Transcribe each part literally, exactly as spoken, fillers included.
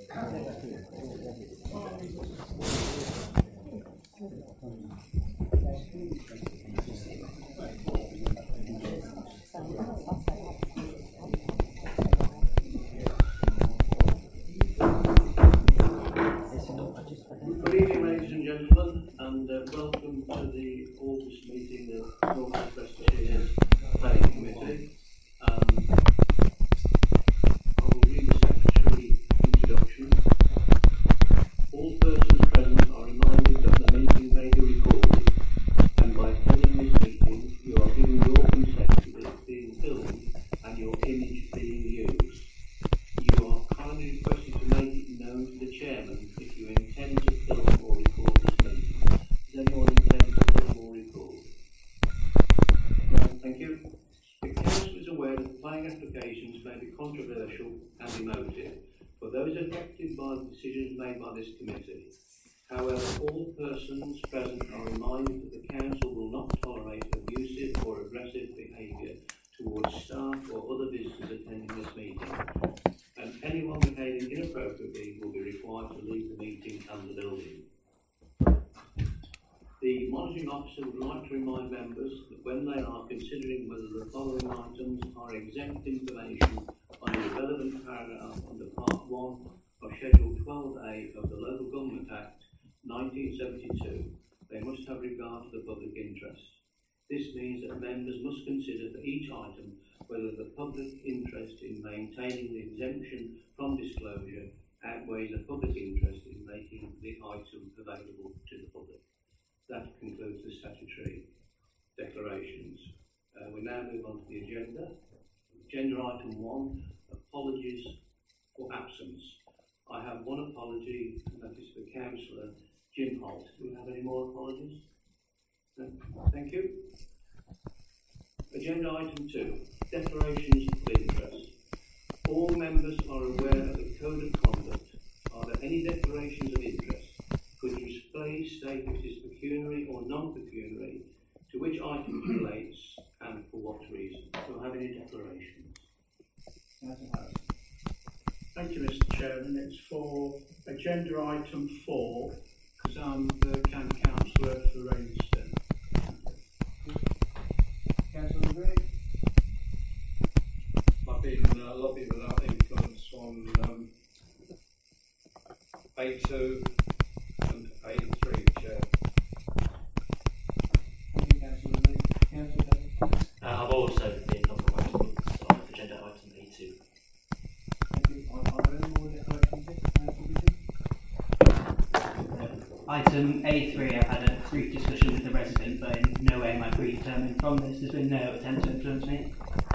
Good evening, ladies and gentlemen, and uh, welcome to the August meeting of North West Leicestershire Planning Committee. Um, I will read the Secretary introduction. All persons present are reminded that the meeting may be recorded, and by attending this meeting, you are giving your consent to it being filmed and your image being used. You are kindly requested to make it known to the Chairman if you intend to film or record this meeting. Does anyone intend to film or record? No, thank you. The Council is aware that planning applications may be controversial and emotive for those affected by the decisions made by this committee. However, all persons present are reminded that the Council will not tolerate abusive or aggressive behaviour towards staff or other visitors attending this meeting, and anyone behaving inappropriately will be required to leave the meeting and the building. The monitoring officer would like to remind members that when they are considering whether the following items are exempt information under the relevant paragraph under Part one of Schedule twelve A of the Local Government Act nineteen seventy-two, they must have regard to the public interest. This means that members must consider for each item whether the public interest in maintaining the exemption from disclosure outweighs the public interest in making the item available to the public. That concludes the statutory declarations. Uh, we now move on to the agenda. Agenda item one, apologies for absence. I have one apology, and that is for Councillor Jim Holt. Do we have any more apologies? No? Thank you. Agenda item two, declarations of interest. All members are aware of the Code of Conduct. Are there any declarations of interest? Could you please state if it is pecuniary or non-pecuniary, to which item it relates, and for what reason? Do I have any declarations? Thank you, Mister Chairman. It's for agenda item four, because I'm the camp councillor for Rainston. Councillor Gray? I've been uh, lobbying without influence on um, A two and A three, Chair. Thank you, Councillor Lee. Councillor Davis? Uh, I've also been non-promoted on agenda item A two. Thank you. Are, are there any more declarations here? Uh, item A three, I've had a brief discussion with the resident, but in no way am I predetermined from this. There's been no attempt to influence me.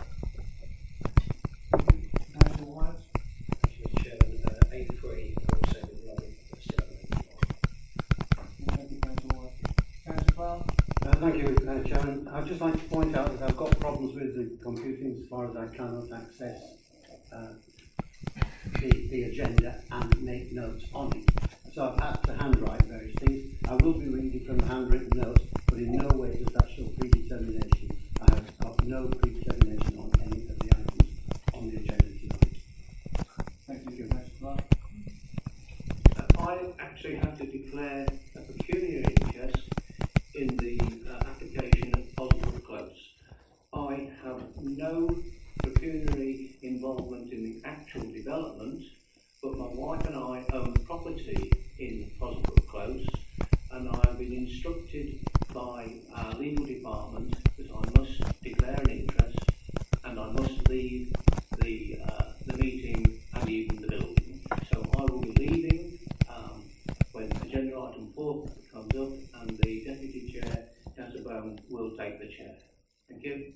Councillor White? Mister Chairman, uh, A three also been lobbying for the Thank you, Councillor White. Councillor Farr? Uh, thank you, uh, Chairman. I'd just like to point out that I've got problems with the computing as far as I cannot access uh, the, the agenda and make notes on it. So I've had to handwrite various things. I will be reading from the handwritten notes, but in no way does that show predetermination. I have got no predetermination on any of the items on the agenda tonight. Thank you, Councillor Farr. Uh, I actually have to declare a pecuniary interest in the uh, application of Oswald Close. I have no pecuniary involvement in the actual development, but my wife and I own property in Oswald Close, and I have been instructed by our legal department that I must declare an interest and I must leave the uh, the meeting and even the building. So I will be leaving um, when agenda item four comes up, and the Deputy Chair, Councillor Bowman, will take the chair. Thank you.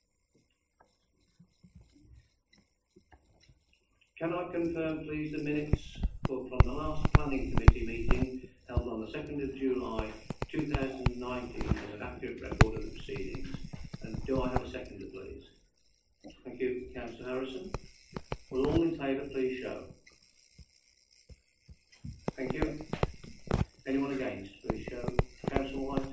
Can I confirm, please, the minutes for, from the last Planning Committee meeting held on the second of July two thousand nineteen as an accurate record of the proceedings? And do I have a seconder, please? Thank you, Councillor Harrison. Will all in favour please show? Thank you. Anyone against, please show. Councillor White.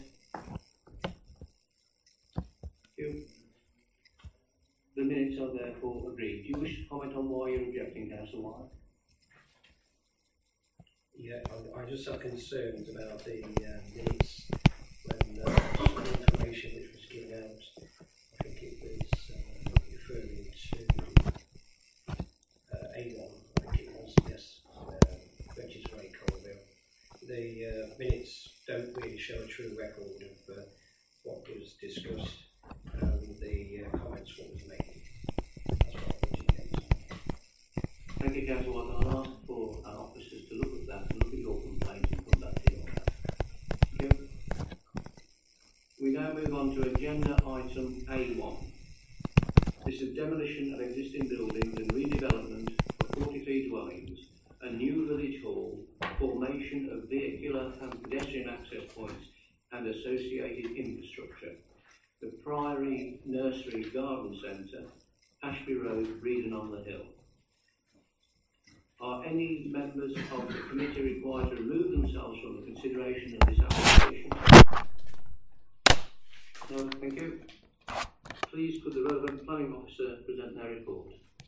Thank you. The minutes are therefore agreed. Do you wish to comment on why you're objecting, Councillor White? Yeah, I, I just have concerns about the uh, minutes when uh, some information which was given out. I think it was uh, referring to uh, A one, I think it was, yes, uh, which is Ray Colville. The uh, minutes don't really show a true record of uh, what was discussed and the uh, comments what was made. That's what I wanted to get. Thank you, Councillor Watt. I'll ask for our officers to look at that, and look at your complaint and come back to you on that. Thank you. We now move on to agenda item A one. This is demolition of existing buildings and redevelopment of forty-three dwellings, a new village hall, formation of vehicular and pedestrian access points and associated infrastructure, the Priory Nursery Garden Centre, Ashby Road, Breedon on the Hill. Are any members of the committee required to remove themselves from the consideration of this application? No, thank you. Please could the relevant planning officer present their report?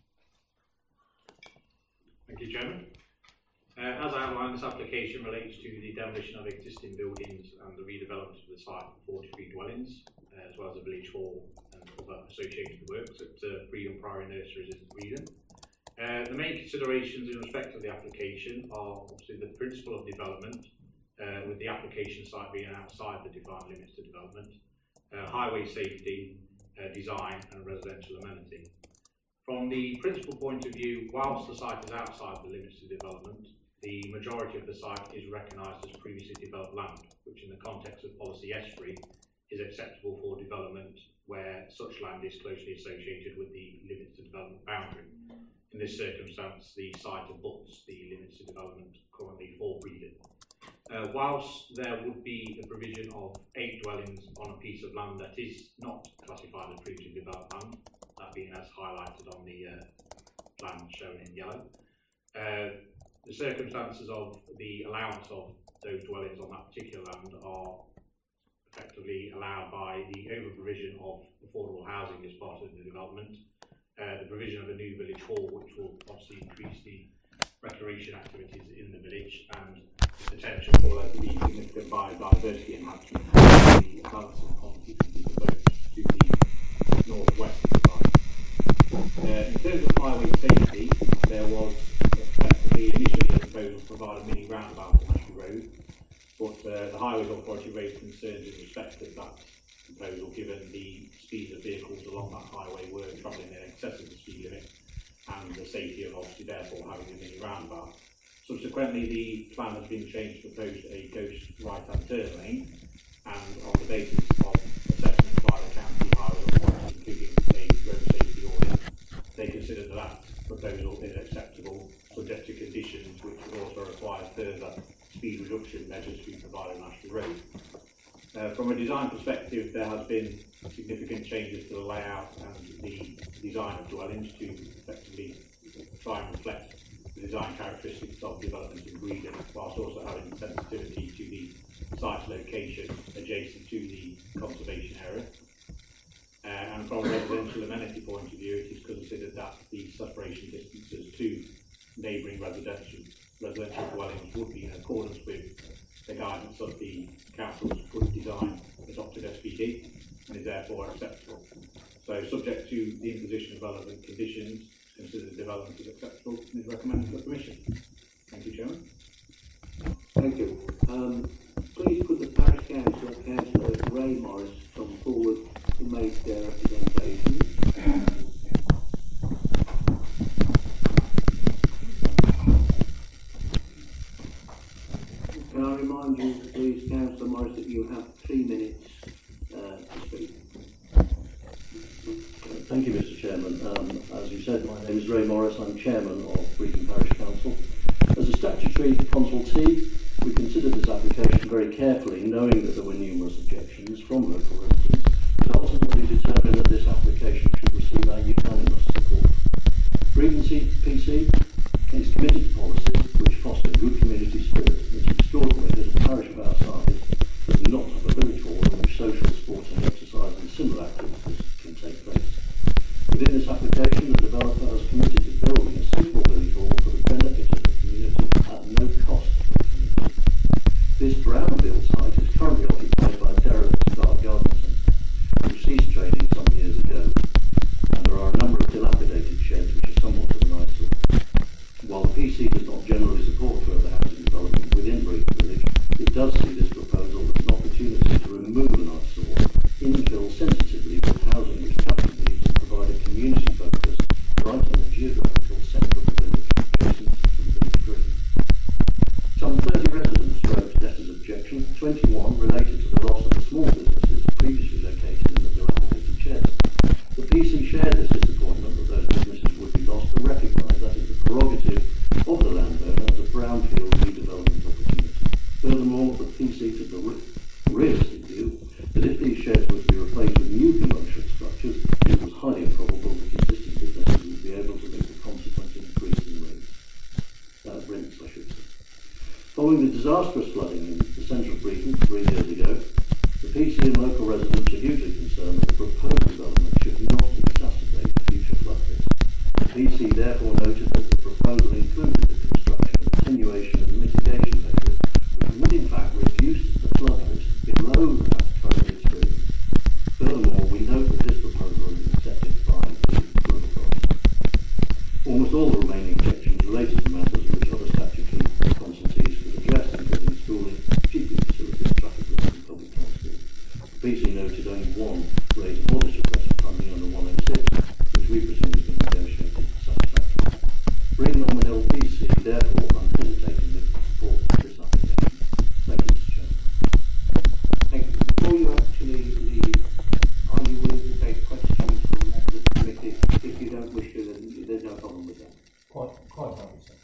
Thank you, Chairman. Uh, as outlined, this application relates to the demolition of existing buildings and the redevelopment of the site for forty-three dwellings, uh, as well as a village hall and other associated works at uh, Breedon Priory Nurseries in Breedon. Uh, the main considerations in respect of the application are obviously the principle of development, uh, with the application site being outside the defined limits to development, uh, highway safety, uh, design and residential amenity. From the principal point of view, whilst the site is outside the limits to development, the majority of the site is recognised as previously developed land, which in the context of policy S three is acceptable for development where such land is closely associated with the limits to development boundary. In this circumstance, the site abuts the limits to development currently for Breedon. Uh, whilst there would be the provision of eight dwellings on a piece of land that is not classified as previously developed land, that being as highlighted on the uh, plan shown in yellow, uh, the circumstances of the allowance of those dwellings on that particular land are effectively allowed by the over-provision of affordable housing as part of the development, uh, the provision of a new village hall, which will obviously increase the recreation activities in the village, and the potential for there to be significant biodiversity enhancement and the balance of constituencies of both to the northwest of the site. Uh, in terms of highway safety, there was effectively initially a proposal to provide a mini roundabout on Ashby Road, but uh, the Highways Authority raised concerns in respect of that proposal, given the speed of vehicles along that highway were travelling in excess of the speed limit, and the safety of obviously therefore having a mini roundabout. Subsequently, the plan has been changed to propose a ghost right-hand turn lane, and on the basis of assessment by the County Highways Authority, including a road safety audit, they considered that that proposal is acceptable, subject to conditions which would also require further speed reduction measures to be provided on Ashby Road. Uh, from a design perspective, there has been significant changes to the layout and the design of dwellings to effectively try and reflect the design characteristics of development in Breedon, whilst also having sensitivity to the site's location adjacent to the conservation area. Uh, and from a residential amenity point of view, it is considered that the separation distances to neighbouring residential residential dwellings would be in accordance with the guidance of the Council's good design adopted S P D, and is therefore acceptable. So, subject to the imposition of relevant conditions, consider the development as acceptable and is recommended for permission. Thank you, Chairman. Thank you. Um, please could the Parish Council, Councillor Ray Morris, come forward to make their representation. Can I remind you, please, Councillor Morris, that you have three minutes uh, to speak. Thank you, Mister Chairman. Um, as you said, my name is Ray Morris. I'm Chairman of Breedon Parish Council. As a statutory consultee, we considered this application very carefully, knowing that there were numerous objections from local residents, but ultimately determined that this application should receive our unanimous support. Breedon P C is committed to policies which foster good community spirit. It's extraordinary that a parish of our size does not have a village hall in which social, sporting, exercise and similar activities can take place. Within this application, the developer has committed to building a suitable village hall for the benefit of the community at no cost to the community. P C does not generally support further housing development within Breathing Village, it does see this proposal as an opportunity to remove an eyesore, infill sensitively with housing which currently needs and provide a community focus right in the geographical centre of the village, adjacent to the village green. Some thirty residents wrote letters of objection, twenty-one related to the loss of the small businesses previously located in the dilapidated sheds. The P C shared this disappointment that those businesses would be lost and recognised that is the prerogative of the landowner as a brownfield redevelopment opportunity. Furthermore, the P C took the re- realistic view that if these sheds were to be replaced with new commercial structures, it was highly improbable that existing businesses would be able to meet the consequent increase in rents. Uh, rents, I should say. Following the disastrous flooding in the centre of Breathing three years ago, the P C and local residents are hugely concerned that the proposed development should not exacerbate future flood risks. The P C therefore noted that the proposal included the construction, attenuation and mitigation measures which would in fact reduce the flood risk below that currently experienced. Furthermore, we note that this proposal is accepted by the local authorities. Almost all the remaining objections related to matters which other statutory consultees could address, including schooling, cheating facilities, traffic rules and public transport. The P C noted only one raised modest request for funding under one oh six, which we presume has been negotiated satisfactorily. Breathing on the Hill P C therefore unhesitatingly supports this application. Thank you, Mister Chairman. Thank you. Before you actually leave, are you willing to take questions from members of the committee? If you don't wish to, then there's no problem with that. Quite, quite happy, sir.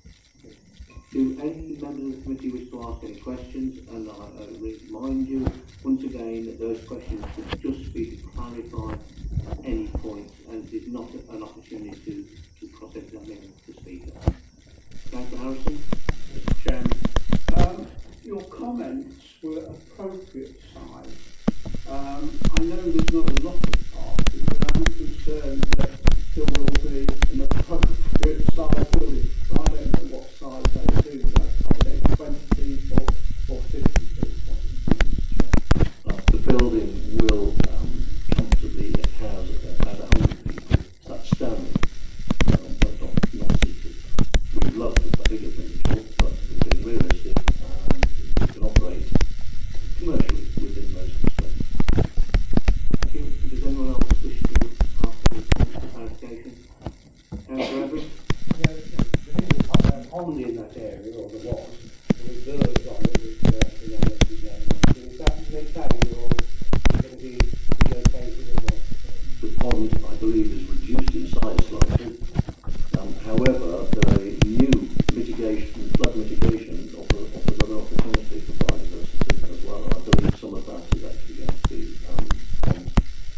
Do any members of the committee wish to ask any questions? And I uh, remind you once again that those questions should just be to clarify any points, and it is not an opportunity to, to cross-examine the speaker. Councillor Harrison? Mister Chairman, um, your comments were appropriate size. Um, I know there's not a lot of parking, but I'm concerned that there will be an appropriate size building. I don't know what size they do, but are they twenty or, or fifty people? Uh, the building will um, comfortably house about one hundred people. That's standing, um, but not, not seated. We'd love a bigger village hall, but we've been realistic and we can operate commercially within those constraints. Thank you. Does anyone else wish to ask any points of clarification? Councillor Everett? Yeah, there is a pond in that area, or there was, there was birds on it, which uh, the young lady going on. Is that maintained or going to be relocated or what? The pond, I believe, is reduced in size slightly. Um, however, the new mitigation, flood mitigation offers, offers other opportunities for biodiversity as well. And I believe some of that is actually going to be um, ponds.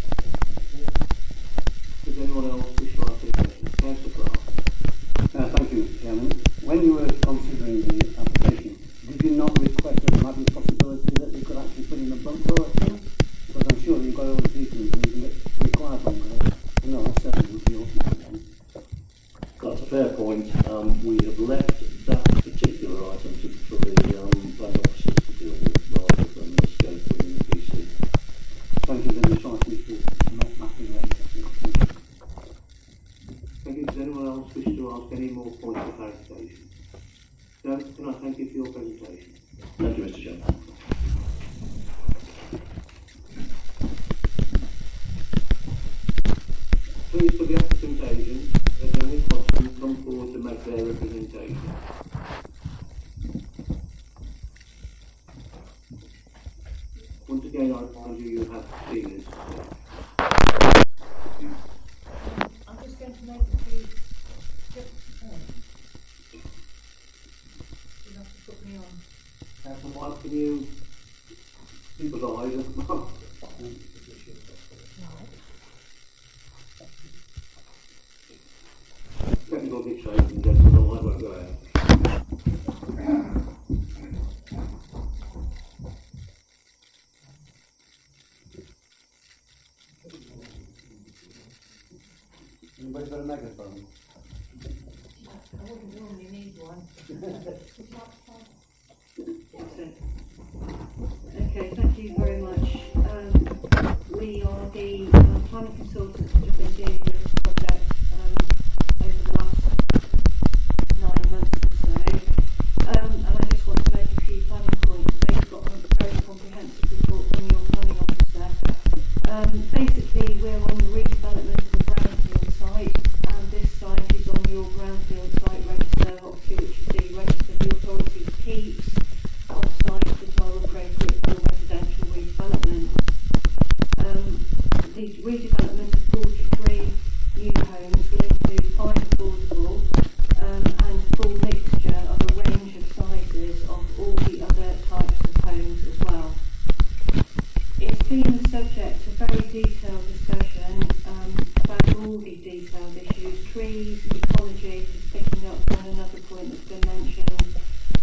Does anyone else wish to ask any questions? Councillor Clark? Uh, thank you, Chairman. When you were considering the application, did you not request that there might be a possibility that you could actually put in a bungalow or two? Because I'm sure you've got all the people and you can get required bungalows. No, that certainly would be automatic then. That's a fair point. Um, we have left that particular item to, for the um, planning officers to deal with rather than the scope within the P C. Thank you, then you try to not mapping later. Thank you. Does anyone else wish to ask any more points of clarification? No? Can I thank you for your presentation? Thank you, Mister Chairman. Please, for the applicant's agent, let Dennis Hodgson come forward to make their representation. Once again, I remind you, you have seen this. I'm just going to make a few quick points. You'll have to put me on. Councillor White, can you supervise us? Technical glitch, ladies and gentlemen, all that won't go out. Anybody got a megaphone? I wouldn't normally need one. Okay, thank you very much. Um, we are the uh, planning consultants that have been dealing with this project um, over the last nine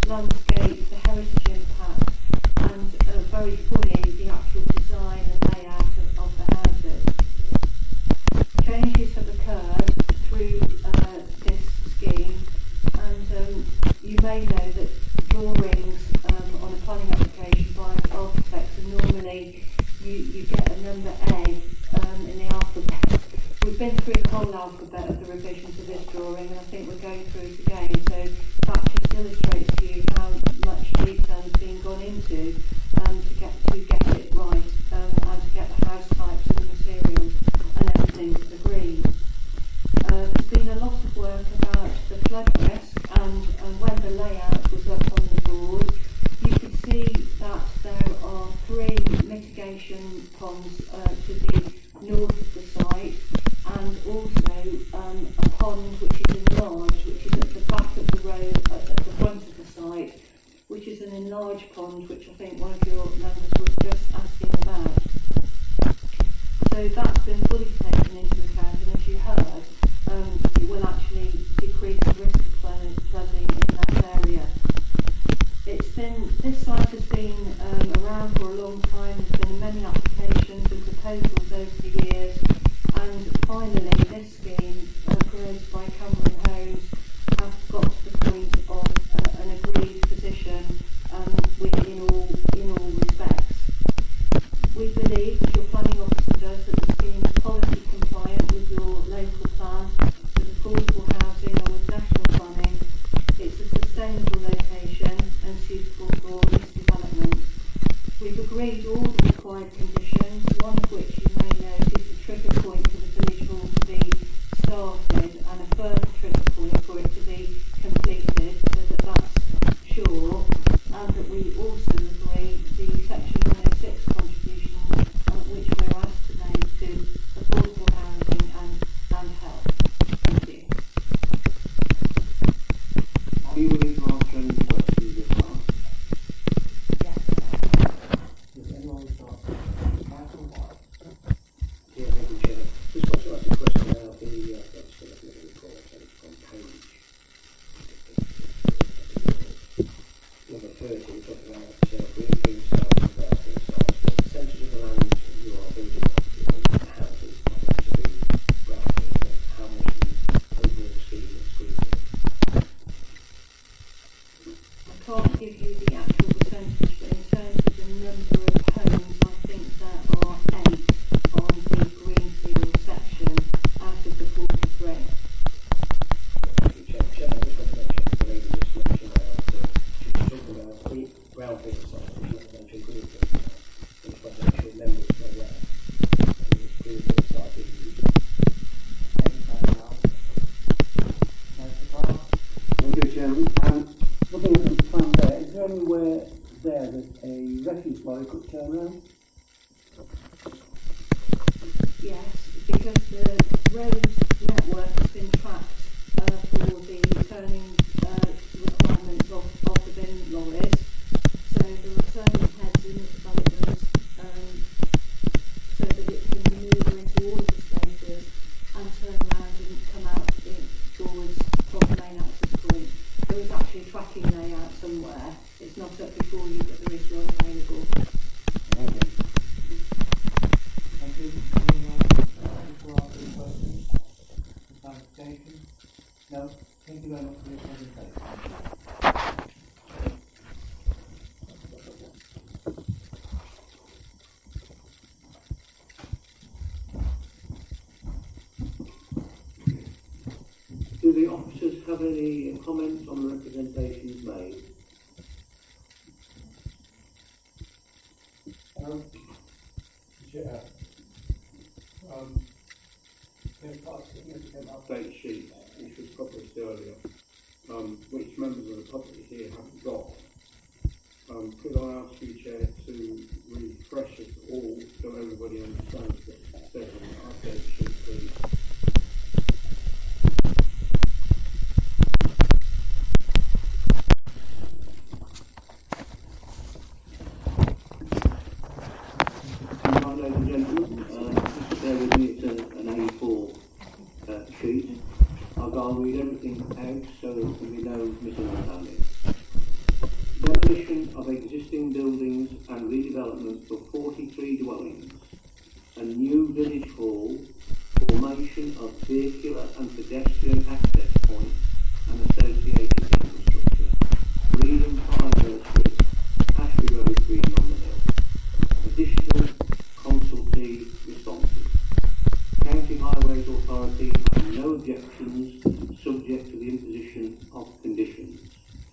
landscape, the heritage impact, and uh, very fully the actual design and layout of, of the houses. Changes have occurred through uh, this scheme, and um, you may know that drawings um, on a planning application by architects are normally, you, you get a number A um, in the alphabet. We've been through the whole alphabet of the revision to this drawing, and I think we're going through it again, so that just illustrates to you how much detail has been gone into um, to get to get it right, um, and to get the house types and the materials and everything agreed. Uh, there's been a lot of work about the flood risk, and, and when the layout was up on the board, you could see that there are three mitigation ponds uh, to the north of the site, and also um, a pond which is enlarged, which is at the back of the road, at, at the front of the site, which is an enlarged pond, which I think one of your members was just asking about. So that's been fully taken into account, and as you heard, um, it will actually decrease the risk of flooding, flooding in that area. It's been, this site has been um, around for a long time. There's been many applications and proposals over the years, and finally this scheme, uh, created by Cameron Homes, have got to the point of uh, an agreed position um, within all in all respects. We believe, as your planning officer does, that the scheme is policy compliant with your local plan, with affordable housing and with national planning. It's a sustainable location and suitable for this development. We've agreed all the required conditions, one of which you may know is the trigger point for the village hall to be started, and a further trigger point for it to be completed, so that that's sure, and that we also agree the section one oh six contribution uh, which we're asked to make to affordable housing and, and health. Thank you. Are you willing to answer any questions as well? Yes. Does anyone wish to ask? Michael White. Yeah, thank you, Chair. Just want to ask a question about the, uh, that's going to be a report on page number thirty, we talk about uh, greenfield sites and brownfield sites. What percentage of the land you are building on houses are going to be brownfield, and how much of the overall scheme is greenfield? I can't give you the actual percentage, but in terms of the number of homes, I think there are eight on the greenfield section out of the forty-three. Thank you, Chair. Chair, I just want to mention, the lady just mentioned about, uh, she was talking about green, brownfield sites, but she didn't mention greenfield sites. I just want to make sure members know that. And the greenfield site is used. Thank you very much. Mister Clark. Thank you, Chairman. Um, looking at the plan there, is there anywhere there that a refuse lorry could turn around? Yes, because the road network has been tracked uh, for the turning uh, requirements of, of the bin lorries. So there are turning heads in the development um, so that it can manoeuvre into all of the spaces and turn around and come out in, towards from the main access point. There is actually a tracking layout somewhere. It's not up before you, but there is one available. Thank you. Thank you. Anyone wish to ask any questions? Clarification? No? Thank you very much for your presentation. Do the officers have any comments on the representations made? Um, yeah. Um, there's quite a significant Update sheet, which was published earlier, um, which members of the public here haven't got. Um, could I ask you, Chair, to refresh us all so everybody understands what it says on the update sheet, please? Right, ladies and gentlemen, uh, just bear with me, it's a, an A four uh, sheet. I'll, I'll read everything out so there can be no misunderstanding. demolition of existing buildings and redevelopment for forty-three dwellings, a new village hall, formation of vehicular and pedestrian access points and associated infrastructure, Freedom Fire Street, Ashby Road, Green on the Hill, additional consultee responses. County Highways Authority have no objections subject to the imposition of conditions.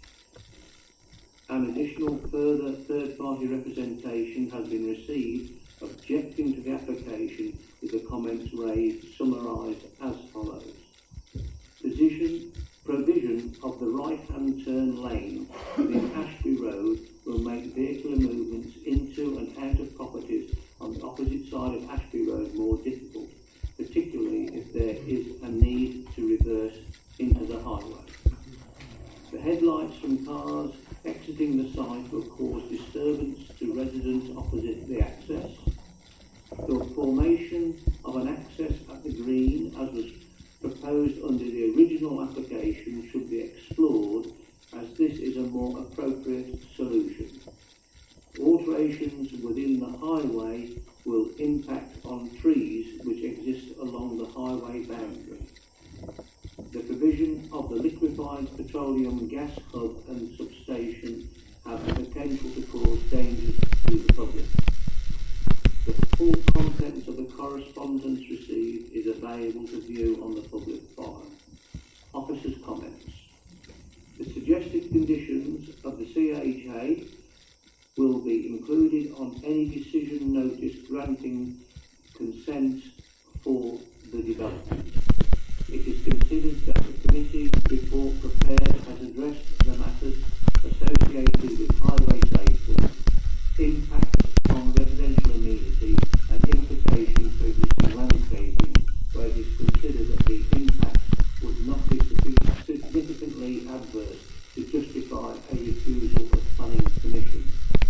An additional further third-party representation has been received objecting to the application with the comments raised summarised as follows. Position, provision of the right-hand turn lane within Ashby Road will make vehicular movements into and out of properties on the opposite side of Ashby Road more difficult, particularly if there is a need to reverse into the highway. The headlights from cars exiting the site will cause disturbance to residents opposite the access. The formation of an access at the green, as was proposed under the original application, should be explored, as this is a more appropriate solution. Alterations within the highway will impact on trees which exist along the highway boundary. The provision of the liquefied petroleum gas hub and substation have the potential to cause dangers to the public. The full contents of the correspondence received is available to view on the public file. Officers' comments. The suggested conditions of the C H A will be included on any decision notice granting consent for the development. It is considered that the committee report prepared has addressed the matters associated with highway safety, impacts on residential amenity and implications for existing landscaping, where it is considered that the impact would not be significantly adverse to justify a refusal of planning permission.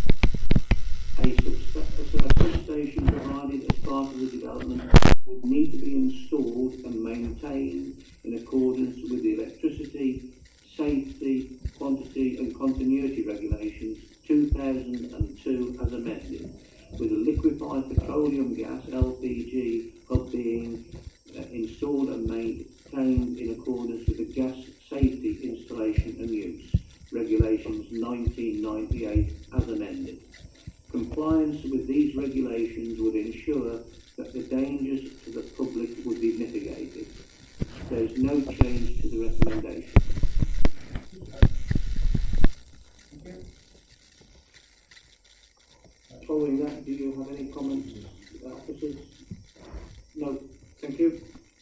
A, substa- a substation provided as part of the development would need to be installed and maintained in accordance with the electricity, safety, quantity and continuity regulations two thousand two as amended, with a liquefied petroleum gas L P G hub being uh, installed and maintained in accordance with the gas safety installation and use regulations nineteen ninety-eight as amended. Compliance with these regulations would ensure that the dangers to the public would be mitigated. There is no change to the recommendation. Following that, do you have any comments, uh, officers? No. Thank you.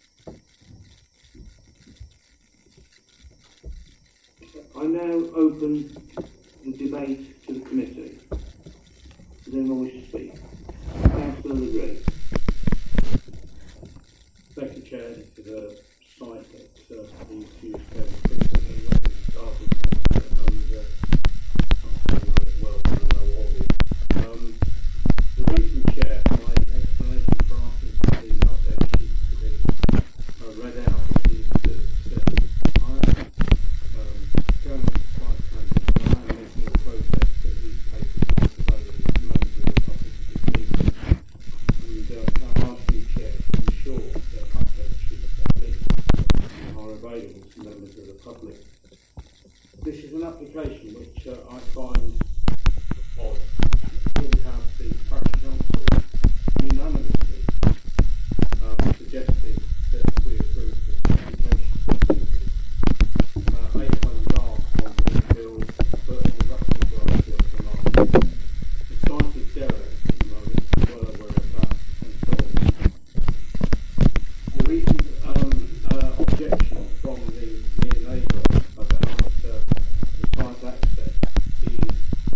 I now open the debate to the committee. Does anyone wish to speak? Councillor LeGree. Thank you, Chair, for the site that uh, we used very frequently when we started and uh, I know it well and I know of it. Um, the reason, Chair, my explanation for asking for the update sheet to be uh, read out is that uh, I am um, going quite frankly, but I am making a process that these papers aren't available to members of the public this meeting. And uh, can I ask you, Chair, to ensure that update sheets at least are available to members of the public. This is an application which uh, I find odd. We have the Parish Council unanimously um, suggesting that we approve this application. Uh, eight homes are on Greenfield, but the vast majority of them are. The site is derelict at the moment, well aware of that, and so on. The recent um, uh, objection from the near neighbour about uh, the site access is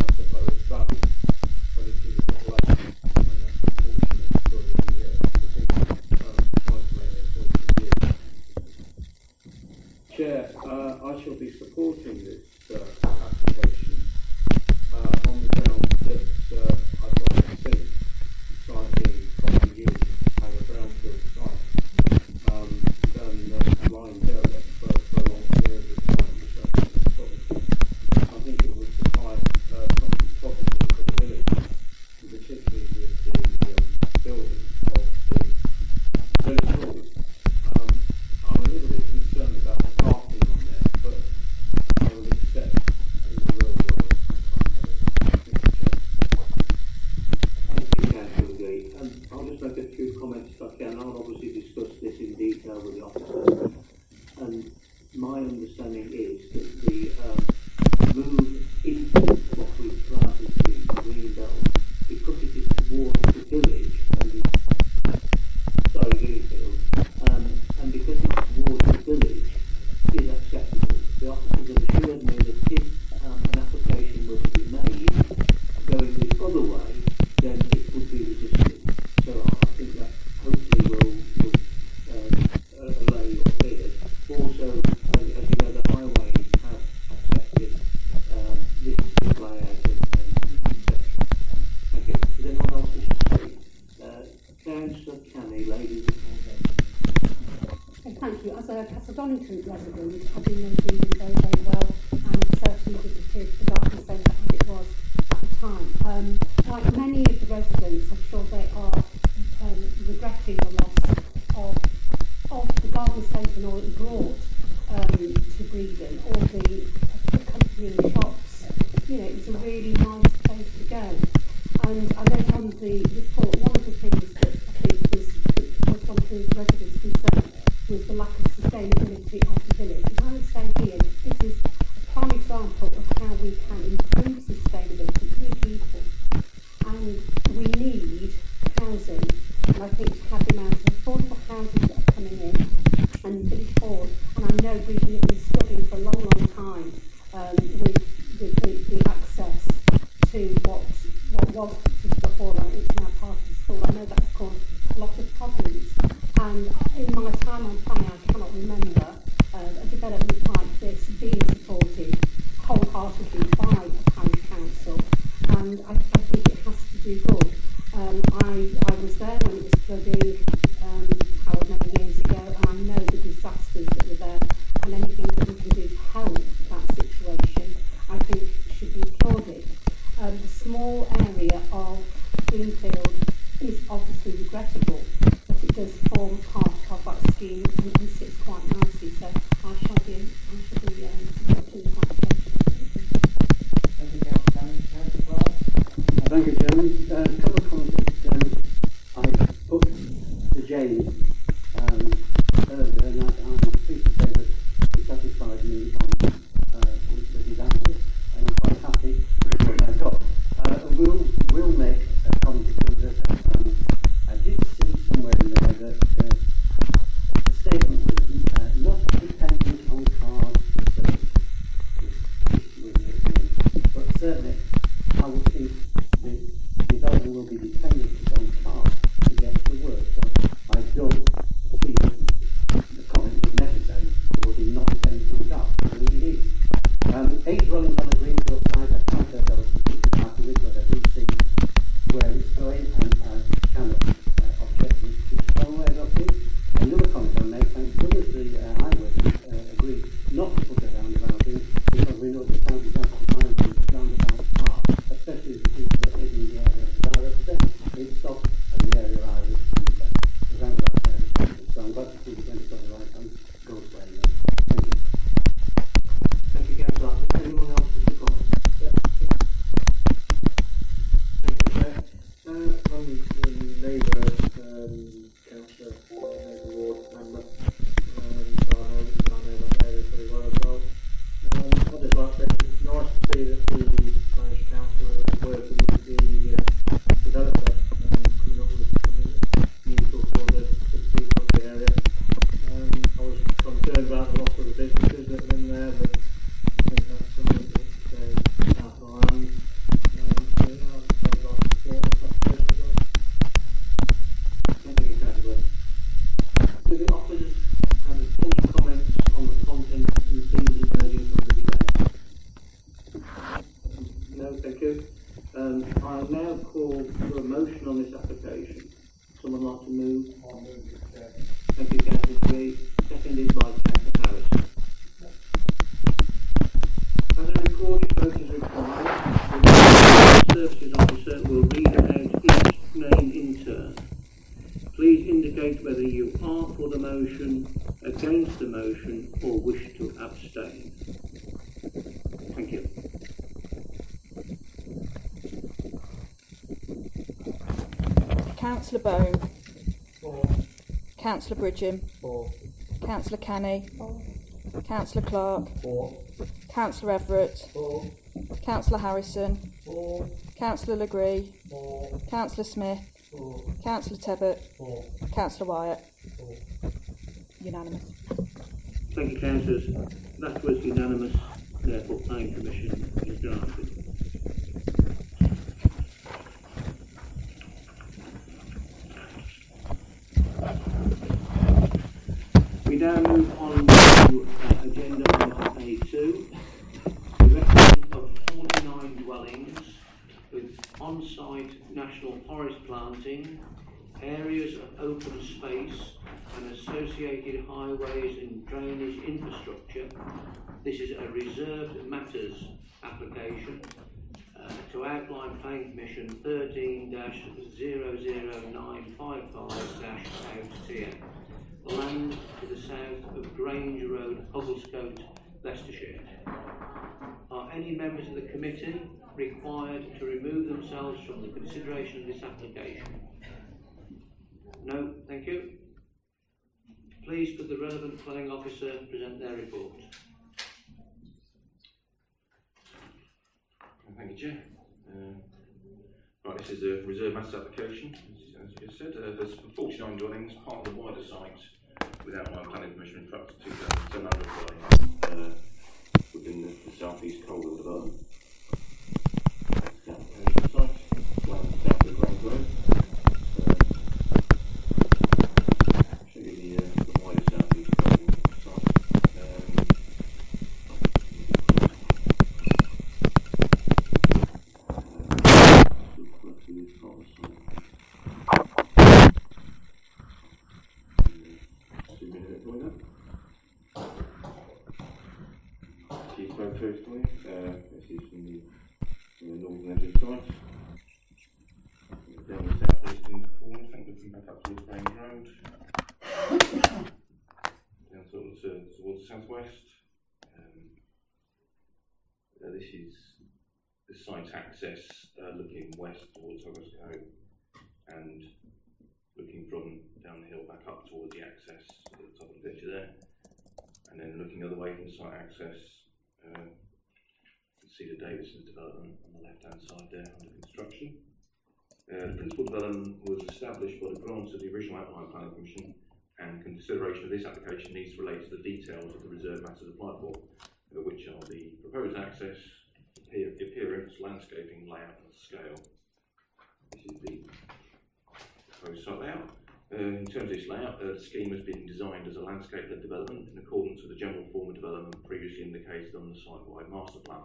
a Donington resident, I've been known Breedon very, very well, and certainly visited the garden centre as it was at the time. Um, like many of the residents, I'm sure they are um, regretting the loss of, of the garden centre and all it brought um, to Breedon, all the accompanying shops. You know, it was a really nice place to go. And I know from the report, one of the things that I think was, was one of the residents' concerned was the lack of sustainability of the village. And I would say here, this is a prime example of how we can improve sustainability through people. And we need housing. And I think to have the amount of affordable housing that are coming in and Village Hall, and I know Breedon has been struggling for a long, long time um, with, with the, the access to what what was the hall and it's now part of the school. I know that's caused a lot of problems. And in my time on planning, I cannot remember uh, a development like this being supported wholeheartedly by a parish council. And I, I think it has to do good. Um, I, I was there when it was flooding, um, however many years ago, and I know the disasters that were there, and anything that we can do to help that situation, I think should be applauded. Um, the small area of Greenfield is obviously regrettable, but it does form part of that scheme and, and sits quite nicely. So I shall be, I shall be um, supporting this application. Thank you, Councillor Brown. Thank you, Chairman. Uh, a couple of comments that um, I put to James um, earlier, and I, I'm pleased to say that he satisfied me on uh, with, with his answers, and I'm quite happy with what I've got. Uh, we'll, we'll make a comment to that. Um, I did see somewhere in there that uh, the statement was uh, not dependent on cars facilities, but certainly I would think the development will be dependent on cars to get to work. So I don't see the comment as necessary for it not dependent on cars. I think it is. Um, eight dwellings on the Greenfield site, I can't say that I was particularly happy with, but I do see where it's going, and I cannot uh, object to some way of it. Another comment I make, thank goodness the uh, highway uh, agreed not to put a roundabout in, because we know the town is actually trying to roundabout park, especially if people are in the area that I represent. It stops and the area I represent. The roundabout area. So I'm glad to see the benefit on the right hand goes where it is. Thank you. Thank you, Councillor. Is anyone else with the comments? Yeah. Thank you, Chair. Uh, I'm the neighbour, um, Councillor, neighbour ward member, um, so I know, I know that area pretty well as well. Um, I'd just like to say it's nice to see that the parish council is working with the uh, developer and coming up with something useful for the, the people of the area. Um, I was concerned about the loss of the businesses that are in there, but I think that's something that's uh, council and um, so yeah, I'd like to support this application as well. Thank you, Councillor. Do the officers have any comments on the content and the themes emerging from the debate? No, thank you. Um, I now call for a motion on this application. Someone like to move? I'll move it, Chair. Thank you, Councillor Tree. Seconded by Councillor Harris. As a recorded vote is required, the services officer will read out each name in turn. Please indicate whether you are for the motion, against the motion, or wish to abstain. Thank you. Councillor Bone. Four. Councillor Bridgham. Four. Councillor Canny. Four. Councillor Clark. Four. Councillor Everett. Four. Councillor Harrison. Four. Councillor Legree. Four. Councillor Smith. Four. Councillor Tebbett. Four. Councillor Wyatt. Four. Unanimous. Thank you, councillors. That was unanimous. Therefore, planning permission is granted. We now move on to uh, agenda item A two, the reference of forty-nine dwellings with on-site national forest planting, areas of open space and associated highways and drainage infrastructure. This is a reserved matters application uh, to outline Planning Commission thirteen dash zero zero nine five five dash out T M. Land to the south of Grange Road, Hubblescote, Leicestershire. Are any members of the committee required to remove themselves from the consideration of this application? No, thank you. Please could the relevant planning officer present their report. Thank you, Chair. Uh, right, this is a reserve matters application, as you just said. Uh, there's forty-nine dwellings, part of the wider site, without my planning permission, in fact, two thousand seven hundred dwellings uh, within the, the south east Colwell development. Application site, land south of Grange Road. Show you the, uh, the wider south east Colwell site. Um, These photos for you. Uh, this is from the, from the northern edge of the site. Down the south-eastern corner, I think looking back up towards Grange Road. Down sort of to, towards the southwest. Um, uh, this is the site access uh, looking west towards Hubblescote and looking from down the hill back up towards the access at the top of the picture there. And then looking other way from the site access, uh, you can see the Davidson's development on the left-hand side there under construction. Uh, the principal development was established by the grant of the original outline planning commission, and consideration of this application needs to relate to the details of the reserve matters applied for, uh, which are the proposed access, the appearance, landscaping, layout and scale. This is the proposed site layout. Uh, in terms of this layout, uh, the scheme has been designed as a landscape-led development in accordance with the general form of development previously indicated on the site-wide master plan.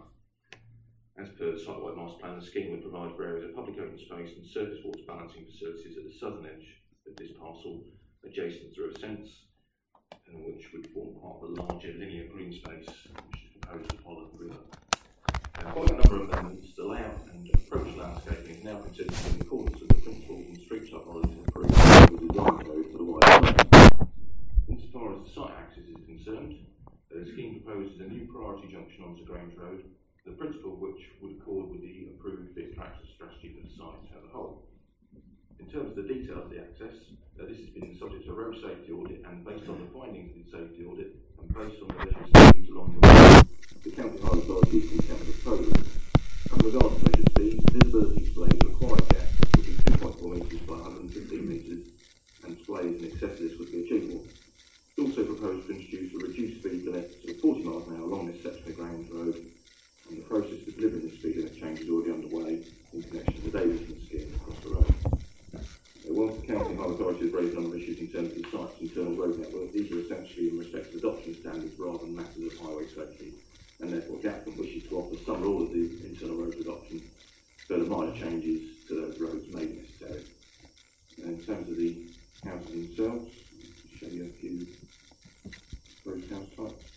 As per the site-wide master plan, the scheme would provide for areas of public open space and surface water balancing facilities at the southern edge of this parcel, adjacent to a sense, and which would form part of a larger linear green space which is proposed to follow the river. Uh, following a number of amendments, the layout and approach to landscaping is now considered in accordance with the principles and street typology approved by the design code for the wider site. Insofar as the site access is concerned, uh, the scheme proposes a new priority junction onto Grange Road, the principle of which would accord with the approved fit access strategy for the site as a whole. In terms of the detail of the access, uh, this has been subject to a road safety audit, and based on the findings of the safety audit and based on the measures taken along the way, the County Highway Authority has considered the proposal. As regards to measure speed, visibility displays required the access would be two point four metres by one hundred fifteen metres, and displays in excess of this would be achievable. It's also proposed to introduce a reduced speed limit to forty miles an hour along this section of Grange Road, and the process of delivering this speed limit change is already underway in connection with the Davidson scheme across the road. Uh, whilst the County Highway Authority has raised a number of issues in terms of the site's internal road network, these are essentially in respect of adoption standards rather than matters of highway safety, and therefore the applicant wishes to offer some or all of the internal road adoption, further minor changes to those roads may be necessary. And in terms of the houses themselves, I'll show you a few proposed house types.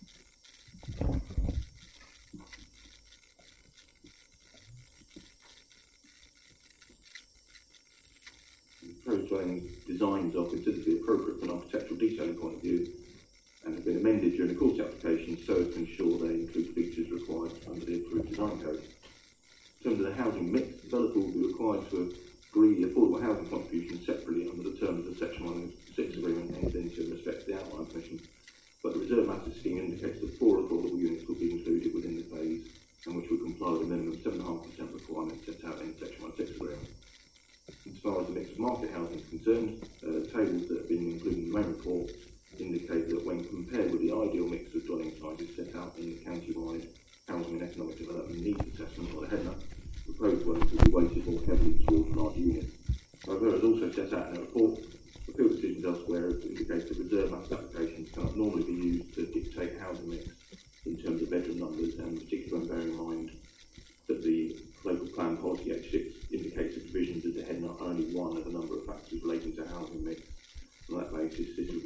Proposed dwelling designs are considered to be appropriate from an architectural detailing point of view and have been amended during the course application so as to ensure they include features required under the approved design code. In terms of the housing mix, the developer will be required to agree the affordable housing contribution separately under the terms of the Section one oh six agreement entered into in respect to the outline commission, but the reserve matters scheme indicates that four affordable units will be included within the phase and which will comply with the minimum seven point five percent requirement set out in the Section one oh six agreement. As far as the mix of market housing is concerned, uh, tables that have been included in the main report indicate that when compared with the ideal mix of dwelling sizes set out in the county-wide Housing and Economic Development Needs Assessment, or the HEDNA, proposed dwellings will be weighted more heavily towards larger units. However, as also set out in the report, appeal decisions elsewhere indicate that reserve matters applications cannot normally be used to dictate housing mix in terms of bedroom numbers, and particularly when bearing in mind that the local plan policy H six indicates that provisions of the HEDNA are only one of a number of factors relating to housing mix. On that basis, this is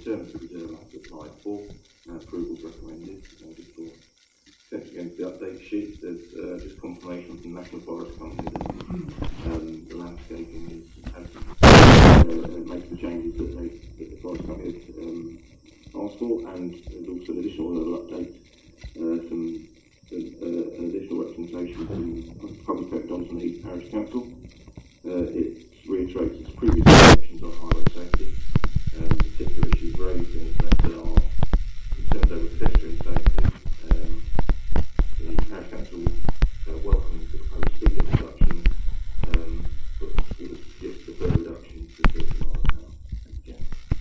terms of reserve I've applied for, and approval is recommended. Uh, just for text against the update sheet, there's uh, just confirmation from the National Forest Company that um, the landscaping is has, uh, makes the changes that, they, that the Forest Company has um, asked for, and there's also an additional level update, uh, some uh, an additional representation from Public Health Johnson Heath Parish Council. Uh, it reiterates its previous reflections on highway safety, um, particular issues raised in the letter are concerns over pedestrian safety. Um, the Parish Council uh, welcomes the proposed speed limit reduction, um, but it was just the further reduction to thirty miles an hour. Yeah.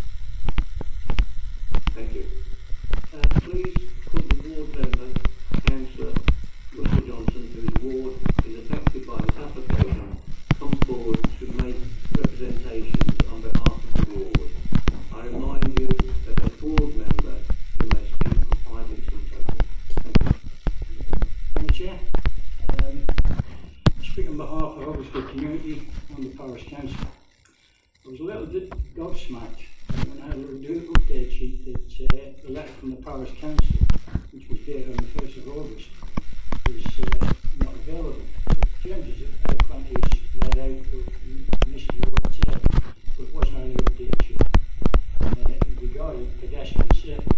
Thank you. Uh, please put the ward member, Councillor Russell Johnson, whose ward is affected by this application, come forward to make representations on behalf of the ward. I remind you that as board member, you may speak for five minutes in total. Thank you, Chair. Um, I speak on behalf of obviously the community and the Parish Council. I was a little bit gobsmacked when I had a little update sheet that uh, the letter from the Parish Council, which was dated on the first of August, was uh, not available. James is eloquently read out initially what it said, but it wasn't on the update sheet. Uh, regarding pedestrian safety.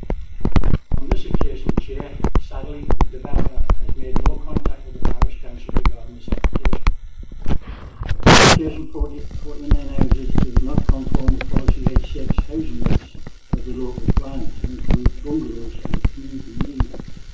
On this occasion, Chair, sadly, the developer has made no contact with the Parish Council regarding this application. Application forty, forty-nine houses does not conform with policy eighty-six housing rates of the local plan and includes bungalows and community needs.